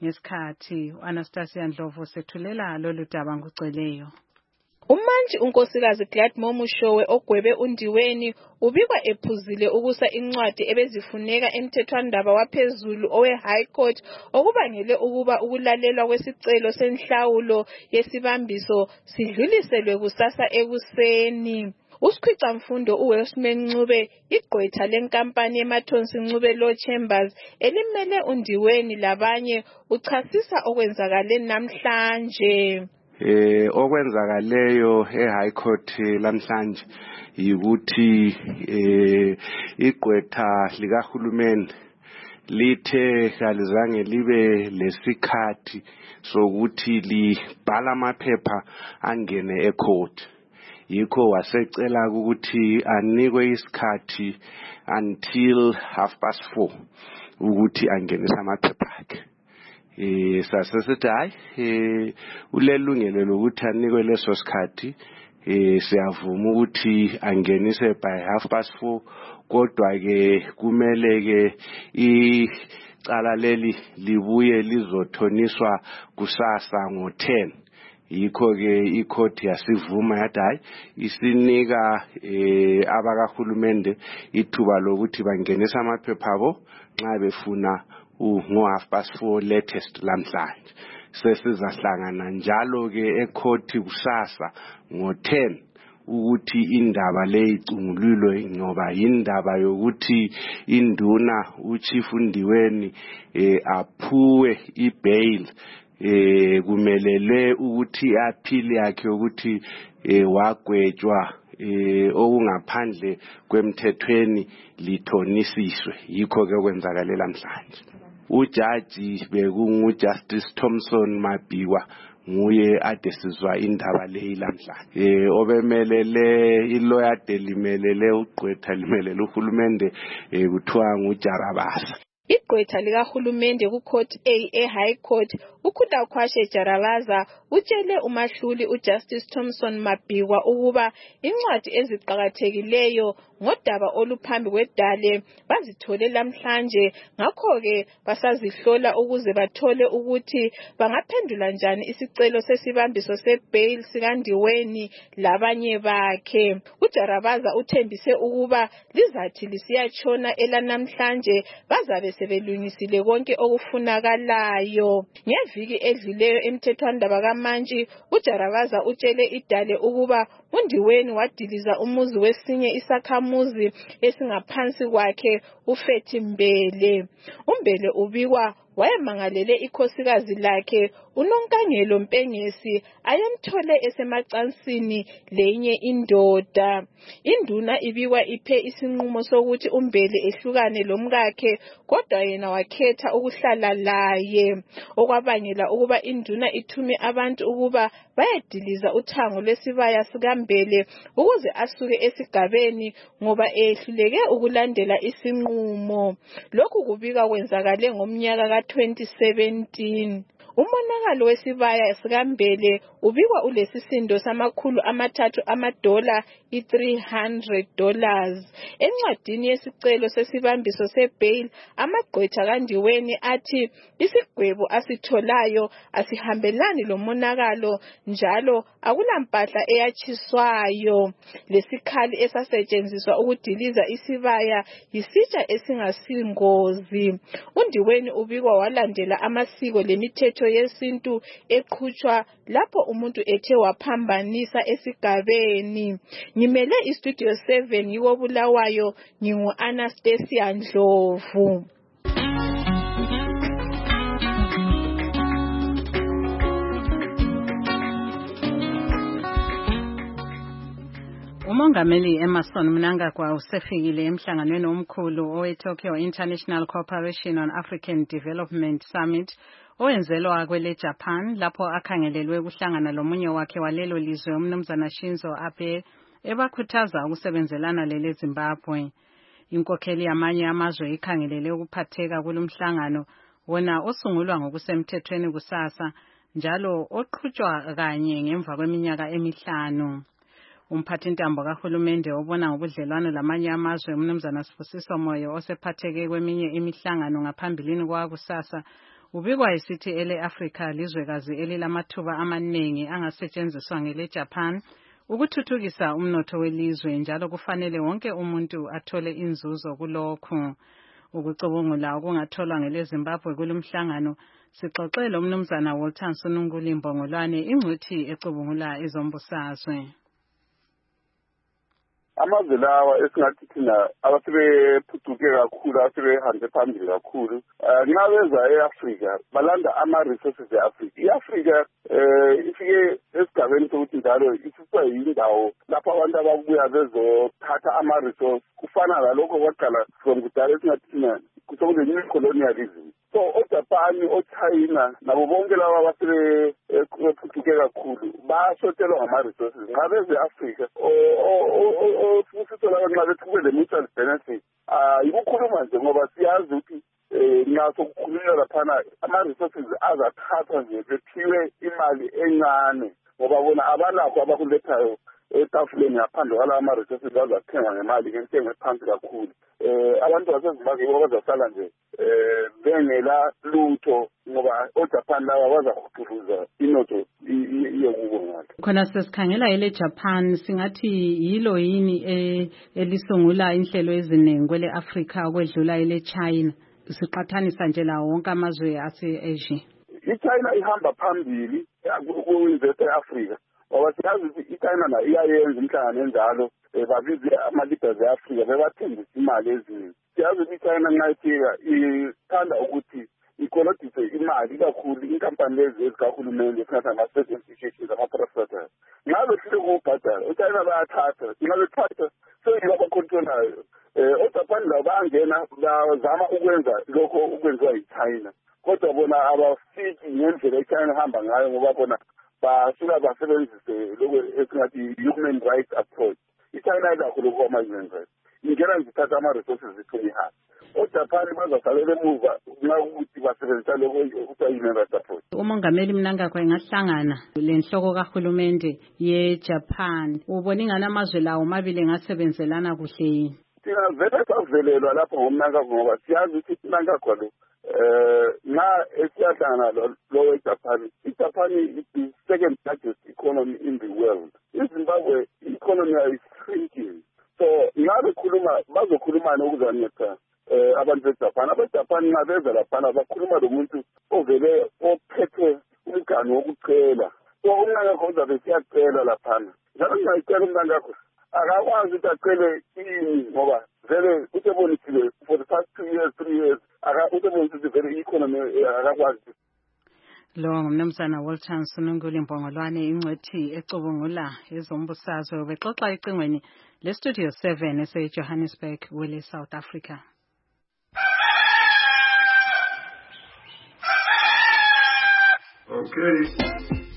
Speaker 2: Anastasia Ndlovu sethulela lolu daba ngugcweleyo.
Speaker 22: uMantshi unkosikazi Gladmore Mushowe ogwebe uNdiweni ubikwa ephuzile ukusa incwadi ebezifuneka emthethwandaba waphezulu owe-High Court okubangele ukuba ukulalelwa kwesicelo senhlawulo yesibambiso sidluliselwe kusasa ekuseni. Usikhwicamfundo uWellsman Ncube igqwetha lenkampani yeMathonsi Ncube Law Chambers elimele uNdiweni labanye uchasisa okwenzakale namhlanje.
Speaker 20: Okwenzakaleyo eHigh Court lamhlanje yikuthi igqwetha likahulumeni lithe kalizange libe lesikhathi sokuthi libhala amaphepha angene ecourt. Yikho wasecela ukuthi anikwe isikhathi until 4:30 ukuthi angenise amaphepha akhe. Sasesithi hayi ulelungelo lokuthi anikwe leso sikhathi siyavuma ukuthi angenise by 4:30 kodwa ke kumele ke icala leli libuye lizothoniswa kusasa ngo-10. Yikho ke icourt yasivuma yathi hayi isinika abakahulumende ithuba lokuthi bangenisa amaphepha abo nxa befuna ngo-4:30 latest lamhlanje. Sesizahlangana njalo ke ecourt kusasa ngo-10 ukuthi indaba le icungululwe ngoba indaba yokuthi induna uChief Ndiweni aphuwe ibail kumelele ukuthi aphili yakhe ukuthi wagwetshwa okungaphandle kwemthethweni lithonisiswe. Yikho ke okwenzakale namhlanje. ujaji bekunguJustice Thompson Mabhikwa nguye ade sizwa indaba leyi lamhlanje. Obemelele ilawyer delimelele ugqwetha limelele uhulumende kuthiwa nguJarabasa.
Speaker 22: Igqwetha likahulumende kuCourt A eHigh Court uKhutakhwashe Jarabaza utshele umahluli uJustice Thompson Mabhikwa ukuba incwadi eziqhakathekileyo ngodaba oluphambi kwedale bazithole lamhlanje, ngakho-ke basazihlola ukuze bathole ukuthi bangaphendula njani isicelo sesibambiso sebail sikandiweni labanye bakhe. uJarabaza uthembise ukuba lizathi lisiyatshona elanamhlanje bazabe sebelungisile konke okufunakalayo. Ngeviki edluleyo emthethwandaba kaMantshi, uJarabaza utshele idale ukuba uNdiweni wadiliza umuzi wesinye isakhamuzi esingaphansi kwakhe uFethi Mbele. uMbele ubikwa wayemangalele ikhosikazi lakhe uNonkangelo Mpengesi ayemthole esemacansini lenye indoda. Induna ibikwa iphe isinqumo sokuthi uMbele ehlukane lomkakhe, kodwa yena wakhetha ukuhlala laye, okwabangela ukuba induna ithume abantu ukuba bayediliza uthango lwesibaya sikaMbele ukuze asuke esigabeni ngoba ehluleke ukulandela isinqumo. Lokhu kubika kwenzakale ngomnyaka ka-2017. Umonakalo wesibaya sikaMbele ubikwa ulesisindo $300 $300. Encwadini yesicelo sesibambiso sebail, amagqwetha kaNdiweni athi isigwebo asitholayo asihambelani lomonakalo njalo akulampahla eyatshiswayo. Lesikhali esasetshenziswa ukudiliza isibaya yisitsha esingasingozi. uNdiweni ubikwa walandela amasiko lemithetho yesintu eqhutshwa lapho umuntu ethe waphambanisa esigabeni. Ngimele iStudio 7 yiwo Bulawayo, ngingu-Anastasia Ndlovu.
Speaker 5: Umongameli Emmerson Mnangagwa usefikile emhlanganweni omkhulu owe-Tokyo International Cooperation on African Development Summit owenzelwa kwele Japan, lapho akhangelelwe ukuhlangana lomunye wakhe walelo lizwe umnumzana Shinzo Abe ebakhuthaza ukusebenzelana lele Zimbabwe. Inkokheli yamanye amazwe ikhangelele ukuphatheka kulomhlangano wona osungulwa ngokusemthethweni kusasa njalo oqhutshwa kanye ngemva kweminyaka emihlanu. Umphathintambo kahulumende obona ngobudlelwano lamanye amazwe umnumzana Sibusiso Moyo osephatheke kweminye imihlangano ngaphambilini kwakusasa ubikwa isithi ele Africa lizwekazi elilamathuba amanengi angasetshenziswa ngele Japan ukuthuthukisa umnotho welizwe, njalo kufanele wonke umuntu athole inzuzo kulokhu. Ukucubungula okungatholwa ngele Zimbabwe kulomhlangano sixoxele umnumzana Walter Nsununguli Mbongolwane, ingcwethi ecubungula ezombusazwe.
Speaker 21: Amazwe lawa esingathi thina abasebephucuke kakhulu, asebehambe phambili kakhulu, nxa beza e-Afrika balanda ama-resources e-Afrika. I-Afrika ifike esigabeni sokuthi njalo isiswa yindawo lapho abantu ababuya bezothatha ama-resource, kufana lalokho kwaqala from kudala esingathi thina kusokule-new colonialism. So oJapan, oChina nabo bonke laba abasebephucuke kakhulu bashotelwa ngama-resources. Nxa beze e-Afrika Sibusiso laba nxa bethuke le-mutual benefit, yikukhuluma nje ngoba siyazi ukuthi nxa sokukhulunywa laphana ama-resources azathathwa nje bephiwe imali encane ngoba bona abalakho abakulethayo etafuleni ngaphandle kwalawa ama-resources bazathenga ngemali entengo ephansi kakhulu. Abantu basezimbabwe yibo bazasala nje bengela lutho ngoba oJapan laba bazakhuthuza inotho iye kubo ngalo.
Speaker 5: Khona sesikhangela ele Japan, singathi yilo yini elisungula inhlelo eziningi kwele Africa okwedlula ele China, siqathanisa nje lawo wonke amazwe ase-Asia?
Speaker 21: iChina ihamba phambili ku-invest e-Africa ngoba siyazi ukuthi iChina nayo iyayenza imhlangano enjalo, babize ama-leaders e-Afrika bebathembisa imali eziningi. Siyazi ukuthi iChina nxa ifika ithanda ukuthi ikolodise imali kakhulu inkampani lezi ezikahulumende esingathi ama-state institutions, ama-private. Nxa behlule ukubhadala iChina bayathatha, nxa bethatha seyibo abakhontrolayo oJapan labo bayangena bazama ukwenza lokho ukwenziwa yiChina kodwa bona abafiki ngendlela iChina ihamba ngayo ngoba bona basuka basebenzise lokho esingathi human rights approach. iChina ikakhulu kuma-human rights ingena ngithatha ama-resources zithume ihamba. oJapan bazasalela emuva nxa ukuthi basebenzisa lokho okuthiwa human rights approach.
Speaker 5: umongameli Mnangagwa engahlangana lenhloko kahulumende yeJapan ubona ingane amazwe lawo mabili ngasebenzelana kuhle yini?
Speaker 21: Thina vele savelelwa lapho ngomNangagwa ngoba siyazi ukuthi Mnangagwa lo nxa esiyahlangana lo weJapan, iJapan is the second largest economy in the world. iZimbabwe economy is shrinking. So ngabe bazokhulumana ukuzanceda abantu beJapan. abeJapan nxa beza laphana bakhuluma lomuntu ovele ophethe umgani wokucela. So uMnangagwa uzabe siyacela laphana. Njalo ngiyayicela uMnangagwa akakwazi ukuthi acele ini ngoba vele utebonisile for the past 2 years 3 years utebonisile vele economy akakwazi.
Speaker 5: Lo ngumnumzana Walton Sununguli Mbongolwane ingcwethi ecubungula ezombusazwe bexoxa ecingweni leStudio 7 eseJohannesburg wele South Africa.
Speaker 21: Okay.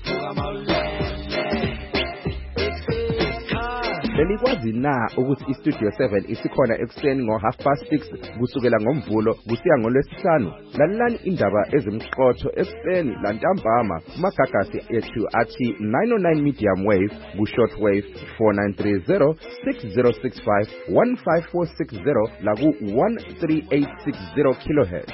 Speaker 4: Belikwazi na ukuthi iStudio 7 isikhona ekuseni ngo6:30 kusukela ngoMvulo kusiya ngoLwesihlanu? Lalelani indaba ezimqotho ekuseni lantambama kumagagasi ethu athi 909 medium wave ku-short wave 4930 6065 15460 laku 13860 kilohertz.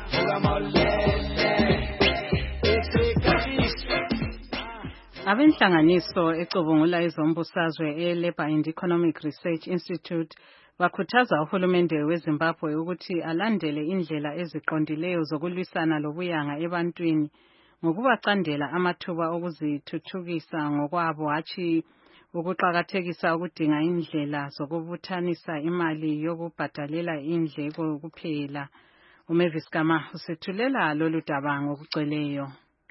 Speaker 5: Abenhlanganiso ecubungula ezombusazwe eLabour and Economic Research Institute bakhuthaza uhulumende weZimbabwe ukuthi alandele indlela eziqondileyo zokulwisana lobuyanga ebantwini ngokubacandela amathuba okuzithuthukisa ngokwabo hatshi ukuqhakathekisa ukudinga indlela zokubuthanisa imali yokubhadalela indleko kuphela. uMavis Kama usethulela lolu daba ngokugcweleyo.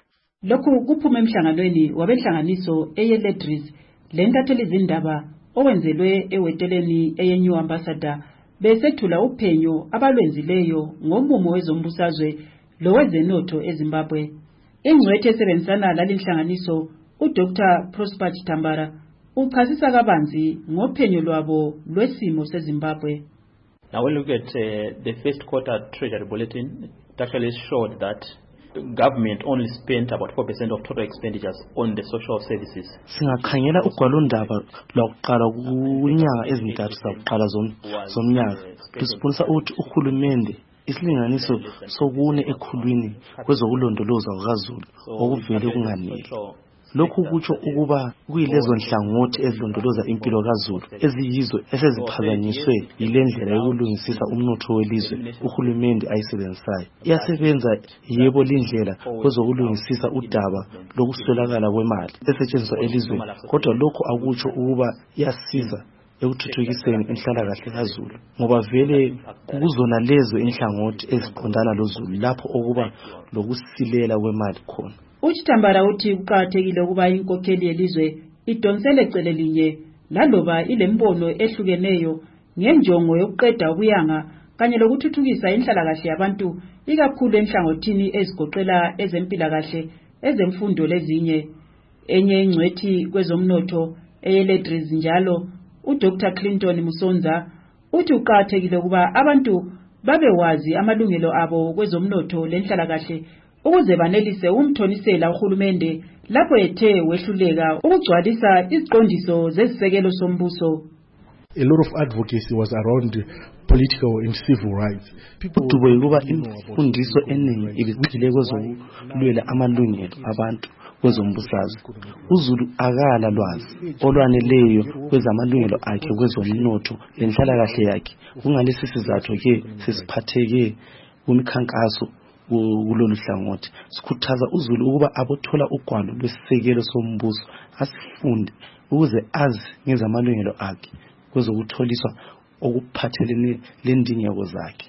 Speaker 2: Lokhu kuphuma emhlanganweni wabenhlanganiso eyeLedris lentatheli izindaba owenzelwe eweteleni eyeNew Ambassador besethula uphenyo abalwenzileyo ngomumo wezombusazwe lowezenotho eZimbabwe. Ingcwethi esebenzisana lalinhlanganiso uDr Prosper Chitambara uchasisa kabanzi ngophenyo lwabo lwesimo seZimbabwe.
Speaker 6: Now when we look at the first quarter Treasury Bulletin, it actually showed that government only spent about 4% of total expenditures on the social services.
Speaker 23: Singakhangela ugwalondaba lwakuqala kunyanga ezintathu zakuqala zomnyaka lusibonisa ukuthi uhulumende isilinganiso sokune ekhulwini kwezokulondoloza kukaZulu okuvele kunganele. Lokhu kutsho ukuba kuyilezo nhlangothi ezilondoloza impilo kaZulu eziyizo eseziphazanyiswe yilendlela yokulungisisa umnotho welizwe uhulumende ayisebenzisayo. Iyasebenza yebo lindlela kwezokulungisisa udaba lokuswelakala kwemali esetshenziswa elizweni, kodwa lokhu akutsho ukuba iyasiza ekuthuthukiseni inhlalakahle kaZulu ngoba vele kuzona lezo inhlangothi eziqondana loZulu lapho okuba lokusilela kwemali khona.
Speaker 2: Uchitambara uthi kuqakathekile ukuba inkokheli yelizwe idonsele cele linye laloba ilembono ehlukeneyo ngenjongo yokuqeda ubuyanga kanye lokuthuthukisa inhlalakahle yabantu ikakhulu enhlangothini ezigoqela ezempilakahle, ezemfundo lezinye. Enye ingcwethi kwezomnotho eyeLedris njalo uDr Clinton Musonza uthi kuqakathekile ukuba abantu babewazi amalungelo abo kwezomnotho lenhlalakahle ukuze banelise umthonisela uhulumende lapho ethe wehluleka ukugcwalisa iziqondiso zezisekelo sombuso.
Speaker 24: A lot of advocacy was around political and civil rights.
Speaker 23: Kudubo kuba imfundiso eningi ibigxile kwezokulwela amalungelo abantu kwezombusazwe. uZulu akala lwazi olwaneleyo kwezamalungelo akhe kwezomnotho lenhlalakahle yakhe. Kungalesi sizathu ke sesiphatheke kumikhankaso kulolu hlangothi. Sikhuthaza uZulu ukuba abothola ugwalo lwesisekelo sombuso asifunde ukuze azi ngezamalungelo akhe kwezokutholiswa okuphathelene lendingeko zakhe.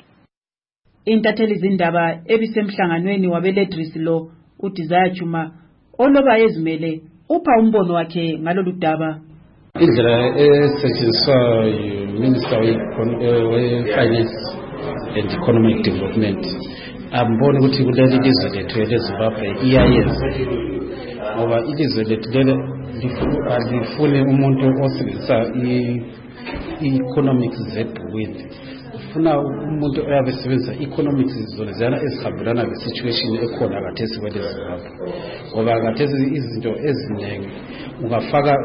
Speaker 2: Intatheli izindaba ebisemhlanganweni wabeLedris lo uDesire Chuma oloba ezimele upha umbono wakhe ngalolu daba.
Speaker 7: Indlela esetshenziswa yiMinister we-Finance and Economic Development amboni ukuthi kuleli lizwe lethu leZimbabwe iyayenza, ngoba ilizwe lethu lelo alifuni umuntu osebenzisa i-economics zebhukwini, ufuna umuntu oyabe sebenzisa economics zona ziyana ezihambelana le-situation ekhona khathesi kweleZimbabwe, ngoba khathesi izinto eziningi ungafaka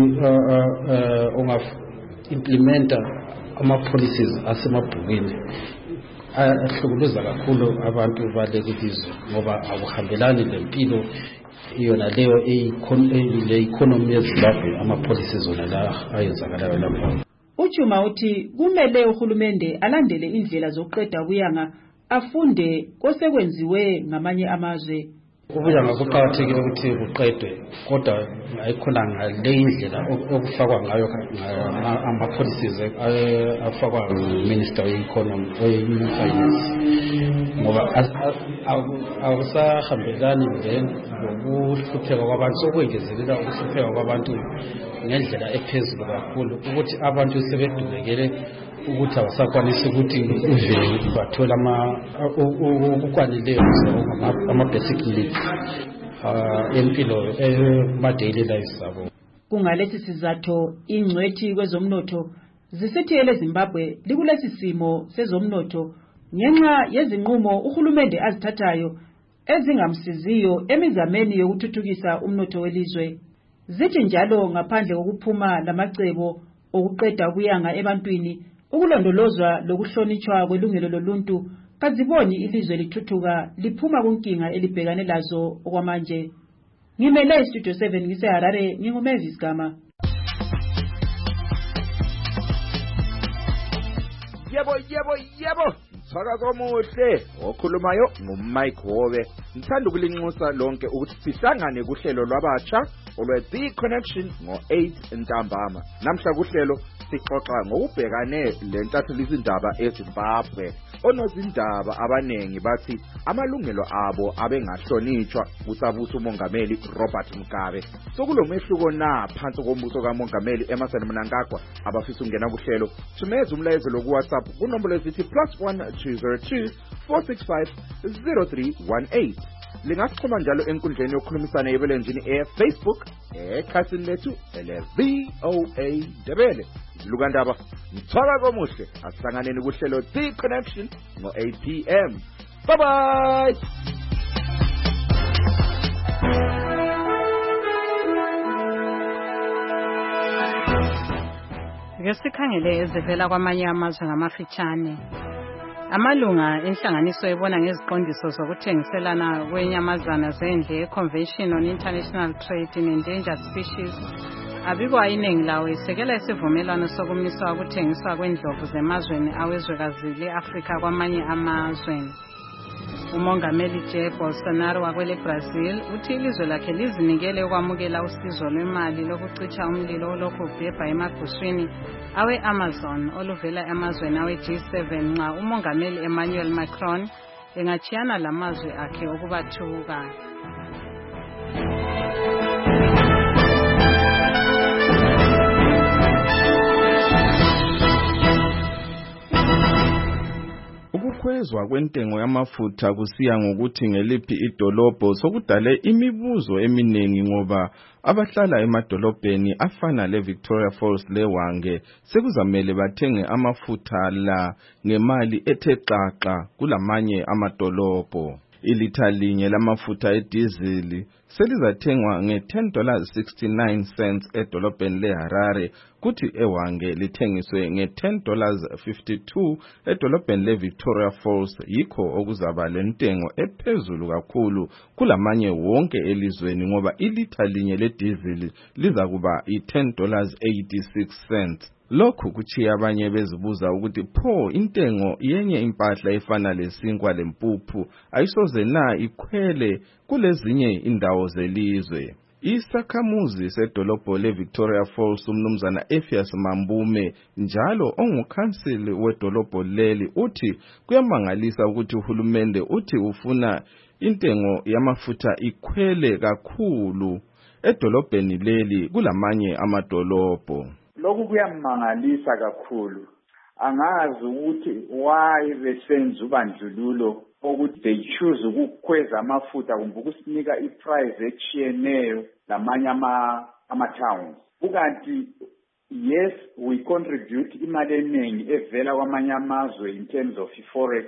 Speaker 7: unga-implementa ama-policies asemabhukwini ahlukuluza kakhulu abantu baleli lizwe, ngoba akuhambelani lempilo iyona leyo le-economy yeZimbabwe, ama-policies zona la ayenzakalayo lapho.
Speaker 8: uChuma uthi kumele uhulumende alandele indlela zokuqeda ubuyanga, afunde kosekwenziwe ngamanye amazwe.
Speaker 7: Ubuyanga kuqakathekile ukuthi buqedwe, kodwa ayikhona ngale indlela okufakwa ngayo ama-policies afakwa nguMinister we-Economy we-Finance, ngoba akusahambelani nokuhlupheka kwabantu, sokwengezelela ukuhlupheka kwabantu ngendlela ephezulu kakhulu, ukuthi abantu sebedubekele ukuthi awusakwanisi ukuthi uvele bathola okukwanileyo ama-basic needs empilo ema-daily lives abo.
Speaker 8: Kungalesi sizathu ingcwethi kwezomnotho zisithi eleZimbabwe likulesi simo sezomnotho ngenxa yezinqumo uhulumende azithathayo ezingamsiziyo emizameni yokuthuthukisa umnotho welizwe. Zithi njalo ngaphandle kokuphuma lamacebo okuqeda ubuyanga ebantwini, ukulondolozwa lokuhlonitshwa kwelungelo loluntu, kaziboni ilizwe lithuthuka liphuma kunkinga elibhekane lazo okwamanje. Ngimele Studio 7 ngiseHarare, nginguMavis Gama.
Speaker 4: Yebo. Mthakazo omuhle okhulumayo nguMike Hobe. Ngithanda ukulinxusa lonke ukuthi sihlangane kuhlelo lwabatsha olwe-The Connection ngo-8 ntambama. Namhla kuhlelo sixoxa ngokubhekane lentathulo izindaba eZimbabwe. Onozindaba abanengi bathi amalungelo abo abengahlonitshwa kusabusa umongameli Robert Mugabe. Sokulomehluko na phansi kombuso kamongameli Emmerson Mnangagwa? Abafisa ukungena kuhlelo thumeza umlayezo lo kuWhatsApp kunombolo ezithi +1 202 465 0318. Lingasixhuma njalo enkundleni yokukhulumisana yebelenjini Facebook ekhasini lethu ele-VOA Ndebele. Lukandaba mthwala komuhle asihlanganeni kuhlelo The Connection ngo-8 p.m. Bye bye.
Speaker 5: Ngesikhangele ezivela kwamanye amazwe ngamafitshane. Amalunga enhlanganiso ebona ngeziqondiso zokuthengiselana kwenyamazana zendle Convention on International Trade in Endangered Species abikwa iningi lawo isekela isivumelwano sokumiswa ukuthengiswa kwendlovu zemazweni awezwekazi le-Afrika kwamanye amazweni. Umongameli Jair Bolsonaro wakwele Brazil uthi ilizwe lakhe lizinikele ukwamukela usizo lwemali lokucitsha umlilo olokhu ubhebha emaguswini awe-Amazon oluvela emazweni awe-G7 nxa umongameli Emmanuel Macron engachiyana lamazwe akhe okubathuka.
Speaker 1: Ukukhwezwa kwentengo yamafutha kusiya ngokuthi ngeliphi idolobho sokudale imibuzo eminingi ngoba abahlala emadolobheni afana leVictoria Falls leHwange sekuzamele bathenge amafutha la ngemali ethe xaxa kulamanye amadolobho. Ilitha linye lamafutha edizili selizathengwa nge$10.69 edolobheni leHarare, kuthi eHwange lithengiswe nge$10.52 edolobheni leVictoria Falls. Yikho okuzaba lentengo ephezulu kakhulu kulamanye wonke elizweni ngoba ilitha linye ledizili liza kuba $10.86. Lokhu kuchiya abanye bezibuza ukuthi pho intengo yenye impahla efana lesinkwa lempuphu ayisoze na ikhwele kulezinye indawo zelizwe. Isakhamuzi sedolobho leVictoria Falls umnumzana Effias Mambume njalo ongukhansili wedolobho leli uthi kuyamangalisa ukuthi uhulumende uthi ufuna intengo yamafutha ikhwele kakhulu
Speaker 9: edolobheni leli kulamanye amadolobho.
Speaker 10: Lokhu kuyamangalisa kakhulu. Angazi ukuthi why besenza ubandlululo ukuthi they choose ukukhweza amafutha kumbe ukusinika iprice echiyeneyo lamanye ama-towns. Ukanti yes, we contribute imali eningi evela kwamanye amazwe in terms of forex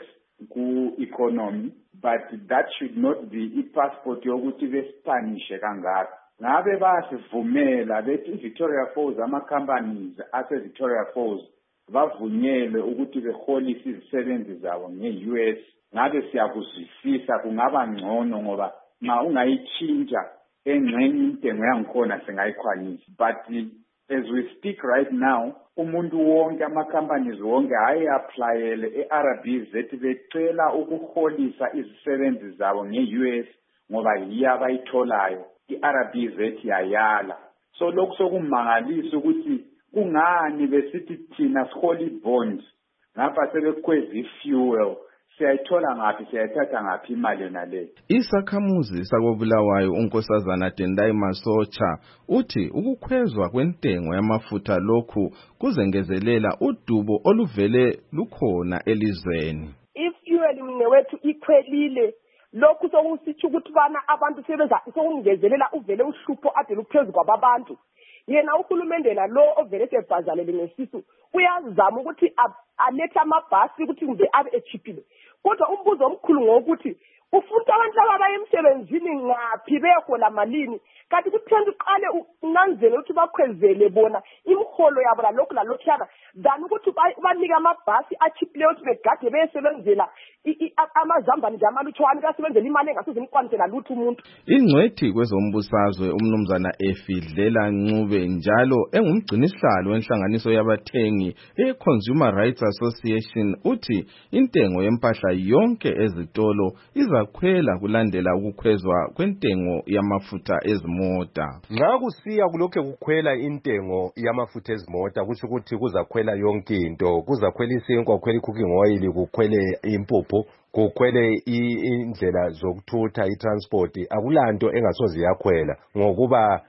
Speaker 10: ku-economy, but that should not be i-passport yokuthi besipanishe kangaka. Ngabe basivumela bethi Victoria Falls ama-companies ase-Victoria Falls bavunyelwe ukuthi beholise izisebenzi zabo nge-US, ngabe siyakuzwisisa kungaba ngcono ngoba nxa ungayitshintsha engxenye intengo yangikhona singayikhwanyisa. But as we speak right now, umuntu wonke ama-companies wonke ayi-aplayele e-RBZ becela ukuholisa izisebenzi zabo nge-US ngoba yiyo abayitholayo, i-RBZ yayala. So lokhu sokumangalisa ukuthi kungani besithi thina sihola i-bond ngapha sebekhweza i-fuel, siyayithola ngaphi, siyayithatha ngaphi imali yona le.
Speaker 9: Isakhamuzi sakobulawayo unkosazana Tendai Masocha uthi ukukhwezwa kwentengo yamafutha lokhu kuzengezelela udubo oluvele lukhona elizweni.
Speaker 11: Ifuel mnewethu ikhwelile, lokhu sokusitsho ukuthi bana abantu sebeza sokungezelela uvele uhlupho ade luphezulu kwabantu. Yena uhulumende lo ovele sebhazalele ngesisu uyazama ukuthi alethe amabhasi ukuthi kumbe abe echiphile. Kodwa umbuzo omkhulu ngokuthi ufuna abantu abaye emsebenzini ngaphi behola malini, kanti kuthanda uqale unanzele ukuthi bakhwezele bona imiholo yabo lokhu lalokhana than ukuthi banike amabhasi achiphile ukuthi begade beyesebenzela amazambani jamalutshwana kasebenzela imali engasuze imkwanisela lutho umuntu.
Speaker 9: Ingcwethi kwezombusazwe umnumzana Efidlela Ncube njalo engumgcinisihlalo wenhlanganiso yabathengi e-Consumer Rights Association uthi intengo yempahla yonke ezitolo izakhwela kulandela ukukhwezwa kwentengo yamafutha ezimota.
Speaker 12: Nxa kusiya kulokho kukhwela intengo yamafutha ezimota kusho ukuthi kuzakhwela yonke into, kuzakhwela isinkwa, kukhwela cooking oil, kukhwele impuphu, kukhwele indlela zokuthutha i-transport. Akulanto engasoze yakhwela ngokuba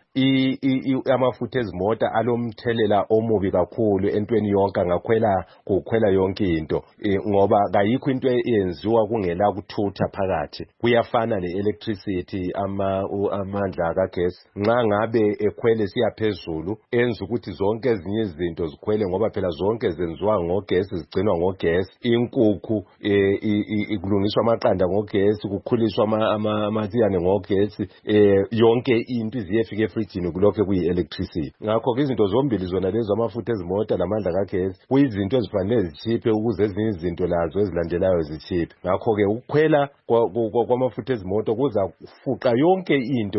Speaker 12: amafutha ezimota alomthelela omubi kakhulu entweni yonke, ngakhwela kukhwela yonke into ngoba kayikho into eyenziwa kungela kuthutha phakathi. Kuyafana ne-electricity, amandla kagesi, nxa ngabe ekhwele siya phezulu enza ukuthi zonke ezinye izinto zikhwele ngoba phela zonke zenziwa ngogesi, zigcinwa ngogesi. Inkukhu kulungiswa amaqanda ngogesi, kukhuliswa amatsiyane ngogesi, yonke into iziyefika efrijini kulokho kuyi-electricity. Ngakho izinto zombili zona lezo amafutha ezimota lamandla kagesi kuyizinto ezifanele zichiphe ukuze ezinye izinto lazo ezilandelayo zichiphe. Ngakho-ke ukukhwela kwamafutha ezimota kuzafuqa yonke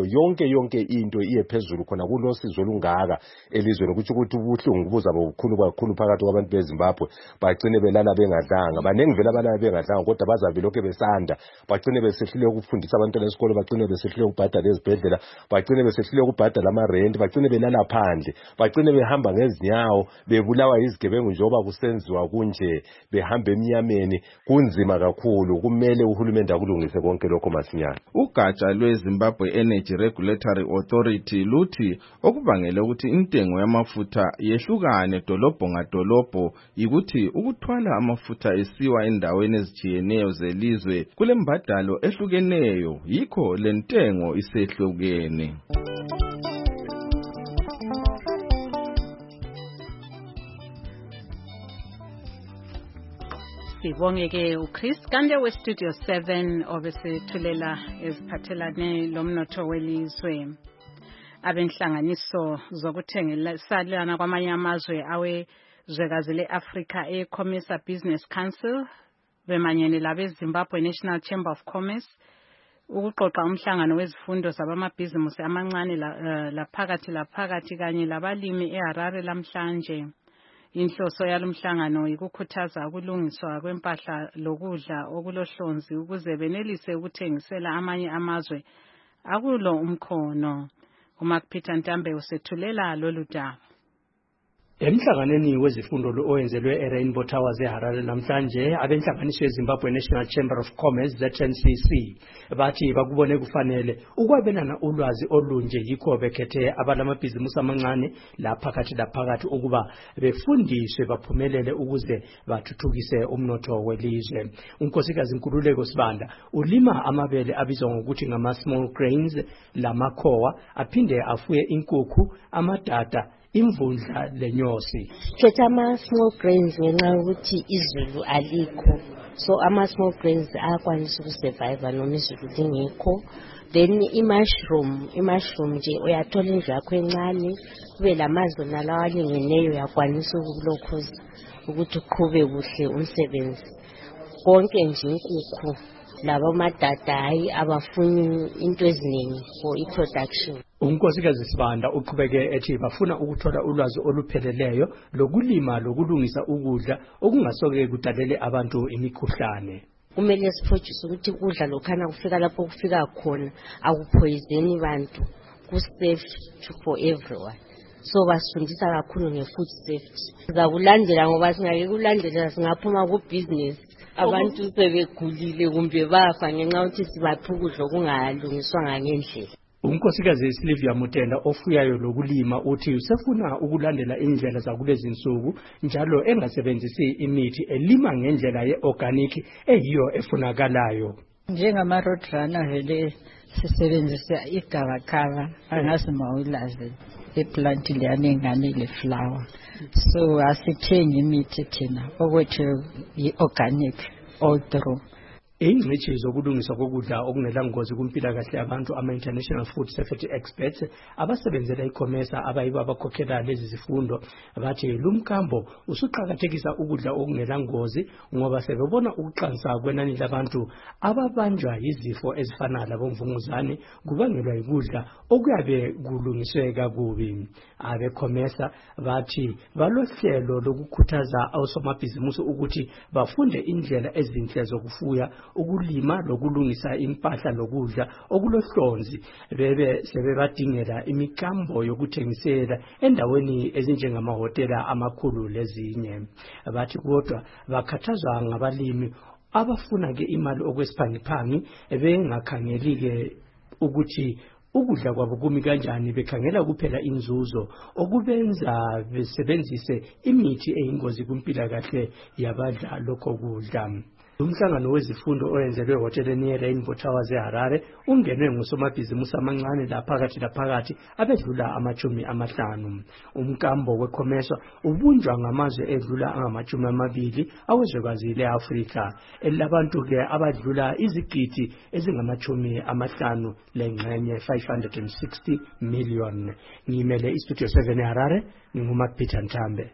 Speaker 12: into iye phezulu khona kulosizo olungaka elizweni, kutsho ukuthi ubuhlungu buzabe bukhulu kakhulu phakathi kwabantu beZimbabwe. Bagcine belala bengadlanga, banengi vele abalala bengadlanga kodwa bazabe lokho besanda, bagcine besehlule ukufundisa abantwana esikolo, bagcine besehlule ukubhadala ezibhedlela, bagcine besehlule ukubhadala amarenti, bagcine belala phandle, bagcine behamba ngezinyawo bebulawa izigebengu njengoba kusenziwa kunje, behamba emnyameni. Kunzima kakhulu, kumele uhulumende akulungise konke lokho masinyane.
Speaker 9: Ugatsha lweZimbabwe Energy Regulatory Authority luthi okubangela ukuthi intengo yamafutha yehlukane dolobho ngadolobho yikuthi ukuthwala amafutha esiwa endaweni ezijiyeneyo zelizwe kulembadalo ehlukeneyo, yikho lentengo isehlukene.
Speaker 5: Sibongeke uChris Kande weStudio 7 obesithulela eziphathelane lomnotho welizwe. Abenhlanganiso zokuthengiselana kwamanye amazwe awezwekazi leAfrika eCommerce Business Council bemanyene labeZimbabwe National Chamber of Commerce ukuqoqa umhlangano wezifundo zabamabhizimusi amancane laphakathi kanye labalimi eHarare lamhlanje. Inhloso yalomhlangano ikukhuthaza ukulungiswa kwempahla lokudla okulohlonzi ukuze benelise ukuthengisela amanye amazwe akulo umkhono. uMark Peter Ntambe usethulela lolu daba.
Speaker 3: Emhlanganweni wezifundo owenzelwe eRainbow Towers eHarare namhlanje abenhlanganiso yeZimbabwe National Chamber of Commerce ZNCC bathi bakubone kufanele ukwabelana ulwazi olunje yikho bekhethe abalamabhizimusi amancane laphakathi ukuba befundiswe baphumelele ukuze bathuthukise umnotho welizwe. Unkosikazi Nkululeko Sibanda ulima amabele abizwa ngokuthi ngama small grains lamakhowa aphinde afuye inkukhu, amadada, imvundla lenyosi.
Speaker 13: Khetha ama-small grains ngenxa yokuthi izulu alikho, so ama-small grains ayakwanisa ukusurvive noma izulu lingekho. Then i-mushroom nje uyathola indlu yakho encane kube lamanzi nalawa alingeneyo uyakwanisa ukulokhuza ukuthi uqhube kuhle umsebenzi. Konke nje inkukhu laba amadada hayi abafuni into eziningi for i-production.
Speaker 3: Unkosikazi Sibanda uqhubeke ethi bafuna ukuthola ulwazi olupheleleyo lokulima lokulungisa ukudla okungasoke kudalele abantu imikhuhlane.
Speaker 13: Kumele siproduce ukuthi ukudla lokhana kufika lapho kufika khona akupoisoni bantu, ku-safe for everyone. So basifundisa kakhulu nge-food safety. Sizakulandela ngoba singake kulandela singaphuma ku-business abantu sebegulile kumbe bafa ngenxa yokuthi sibapha ukudla okungalungiswanga ngendlela.
Speaker 3: Unkosikazi Silvia Mutenda ofuyayo lokulima uthi usefuna ukulandela indlela zakulezi nsuku njalo engasebenzisi imithi elima ngendlela ye-organic eyiyo efunakalayo.
Speaker 14: Njengama roadrunner vele sisebenzisa igabakaba angazi mawulazi iplant liyane ngane le flower, so asithengi imithi thina okwethu yi-organic all through.
Speaker 3: Ingcitshi zokulungiswa kokudla okungela ngozi kumpilakahle abantu ama-International Food Safety Experts abasebenzela iCOMESA abayibo abakhokhela lezi zifundo bathi lumkambo usuqhakathekisa ukudla okungela ngozi ngoba sebebona ukuqansa kwenani labantu ababanjwa yizifo ezifana labomvunguzane kubangelwa yikudla okuyabe kulungiswe kakubi. AbeCOMESA bathi balohlelo lokukhuthaza osomabhizimusi ukuthi bafunde indlela ezinhle zokufuya, ukulima lokulungisa impahla lokudla okulohlonzi bebe sebebadingela imikambo yokuthengisela endaweni ezinjengamahotela amakhulu lezinye. Bathi kodwa bakhathazwa ngabalimi abafuna ke imali okwesiphangiphangi bengakhangeli ke ukuthi ukudla kwabo kumi kanjani, bekhangela kuphela inzuzo okubenza besebenzise imithi eyingozi kumpilakahle yabadla lokho kudla. Umhlangano wezifundo oyenzelwe ehoteleni ye-Rainbow Towers eHarare ungenwe ngusomabhizimusi amancane laphakathi abedlula 50. Umkambo weCOMESA ubunjwa ngamazwe edlula 20 awezwekazi le-Afrika elabantu ke abadlula izigidi ezingama-50 lengxenye 560 million. Ngimele iStudio 7 eHarare, nginguMark-Peter Ntambe.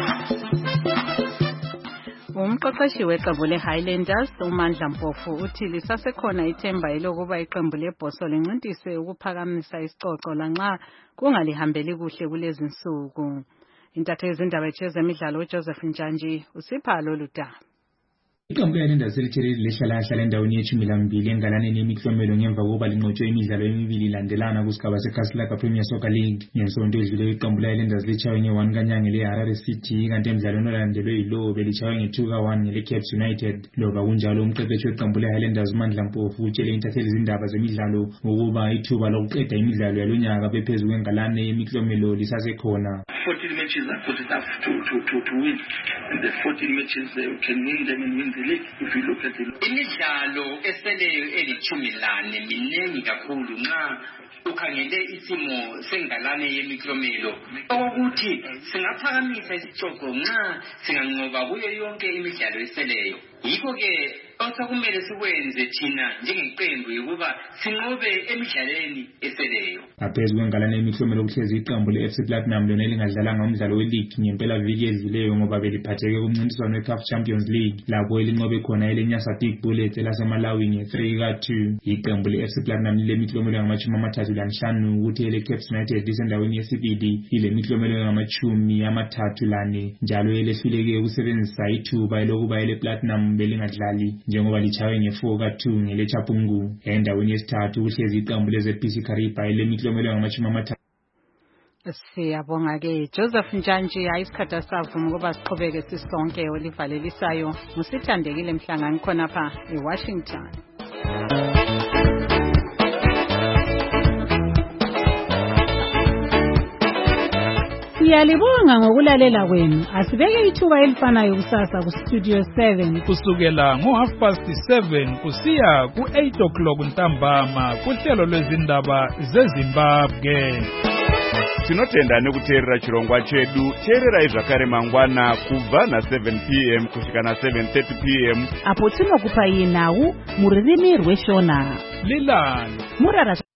Speaker 5: Umqeqeshi weqembu le-Highlanders uMandla Mpofu uthi lisasekhona ithemba elokuba iqembu lebhoso lincintise ukuphakamisa isicoco lanxa kungalihambeli kuhle kulezi nsuku. Intatheli yezindaba yezemidlalo uJoseph Njanji usipha lolu daba.
Speaker 15: Iqembu le-Highlanders selithelile lihlala endaweni ye-12 engalaneni yemiklomelo ngemva kokuba linqotshwe imidlalo emibili ilandelana kusigaba seKaslaka Premier Soccer League. Ngesonto edlule iqembu le-Highlanders litshaywe nge-1 kanyanga le-Harare City, kanti emdlalweni olandelwe yilo belitshaywe nge-2-1 ngele-Caps United. Loba kunjalo umqeqeshi weqembu le-Highlanders uMandla Mpofu utshele intatheli izindaba zemidlalo ukuba ithuba lokuqeda imidlalo yalonyaka bephezu kwengalane yemiklomelo lisasekhona.
Speaker 25: 14 matches are good enough to win. And the 14 matches can win them and win the league if you look at it.
Speaker 26: Imidlalo eseleyo eli-10 minengi kakhulu nxa ukhangele isimo sengalane yemiklomelo. Okuthi singaphakamisa isicoco nxa singanqoba kuyo yonke imidlalo eseleyo. Yikho ke osekumele sikwenze thina njengeqembu ukuba sinqobe emidlalweni eseleyo.
Speaker 15: Ngaphezu kwengalane yemiklomelo kuhlezi iqembu le-FC Platinum lona elingadlalanga umdlalo we-league ngempela viki edluleyo ngoba beliphatheke kumncintiswano we-CAF Champions League lapho elinqobe khona eleNyasa Big Bullets elaseMalawi nge-3-2. Iqembu le-FC Platinum lilemiklomelo engama-35 ukuthi ele-Caps United lisendaweni yesibili ilemiklomelo engama-34 njalo elehluleke ukusebenzisa ithuba elokuba ele-Platinum belingadlali njengoba lichawe nge-4-2 ngeleChapungu. Endaweni yesithathu kuhlezi iqembu le-ZPC Kariba elemiklomelo engama-30.
Speaker 5: Siyabonga-ke Joseph Njantshi, isikhathi savuma ukuba siqhubeke sisonke olivalelisayo ngusithandekile Mhlanga khonapha eWashington.
Speaker 2: Siyalibonga ngokulalela kwenu. Asibeke ithuba elifanayo kusasa ku Studio 7
Speaker 16: kusukela ngo7:30 kusiya ku8 ntambama kuhlelo lwezindaba zeZimbabwe.
Speaker 1: Tinotenda nekuteerera chirongwa chedu. Teererai zvakare mangwana kubva na7 p.m. kusvika na7:30 p.m.
Speaker 2: apo tinokupai nhau muririmi rweshona.
Speaker 16: Lilani
Speaker 2: Murara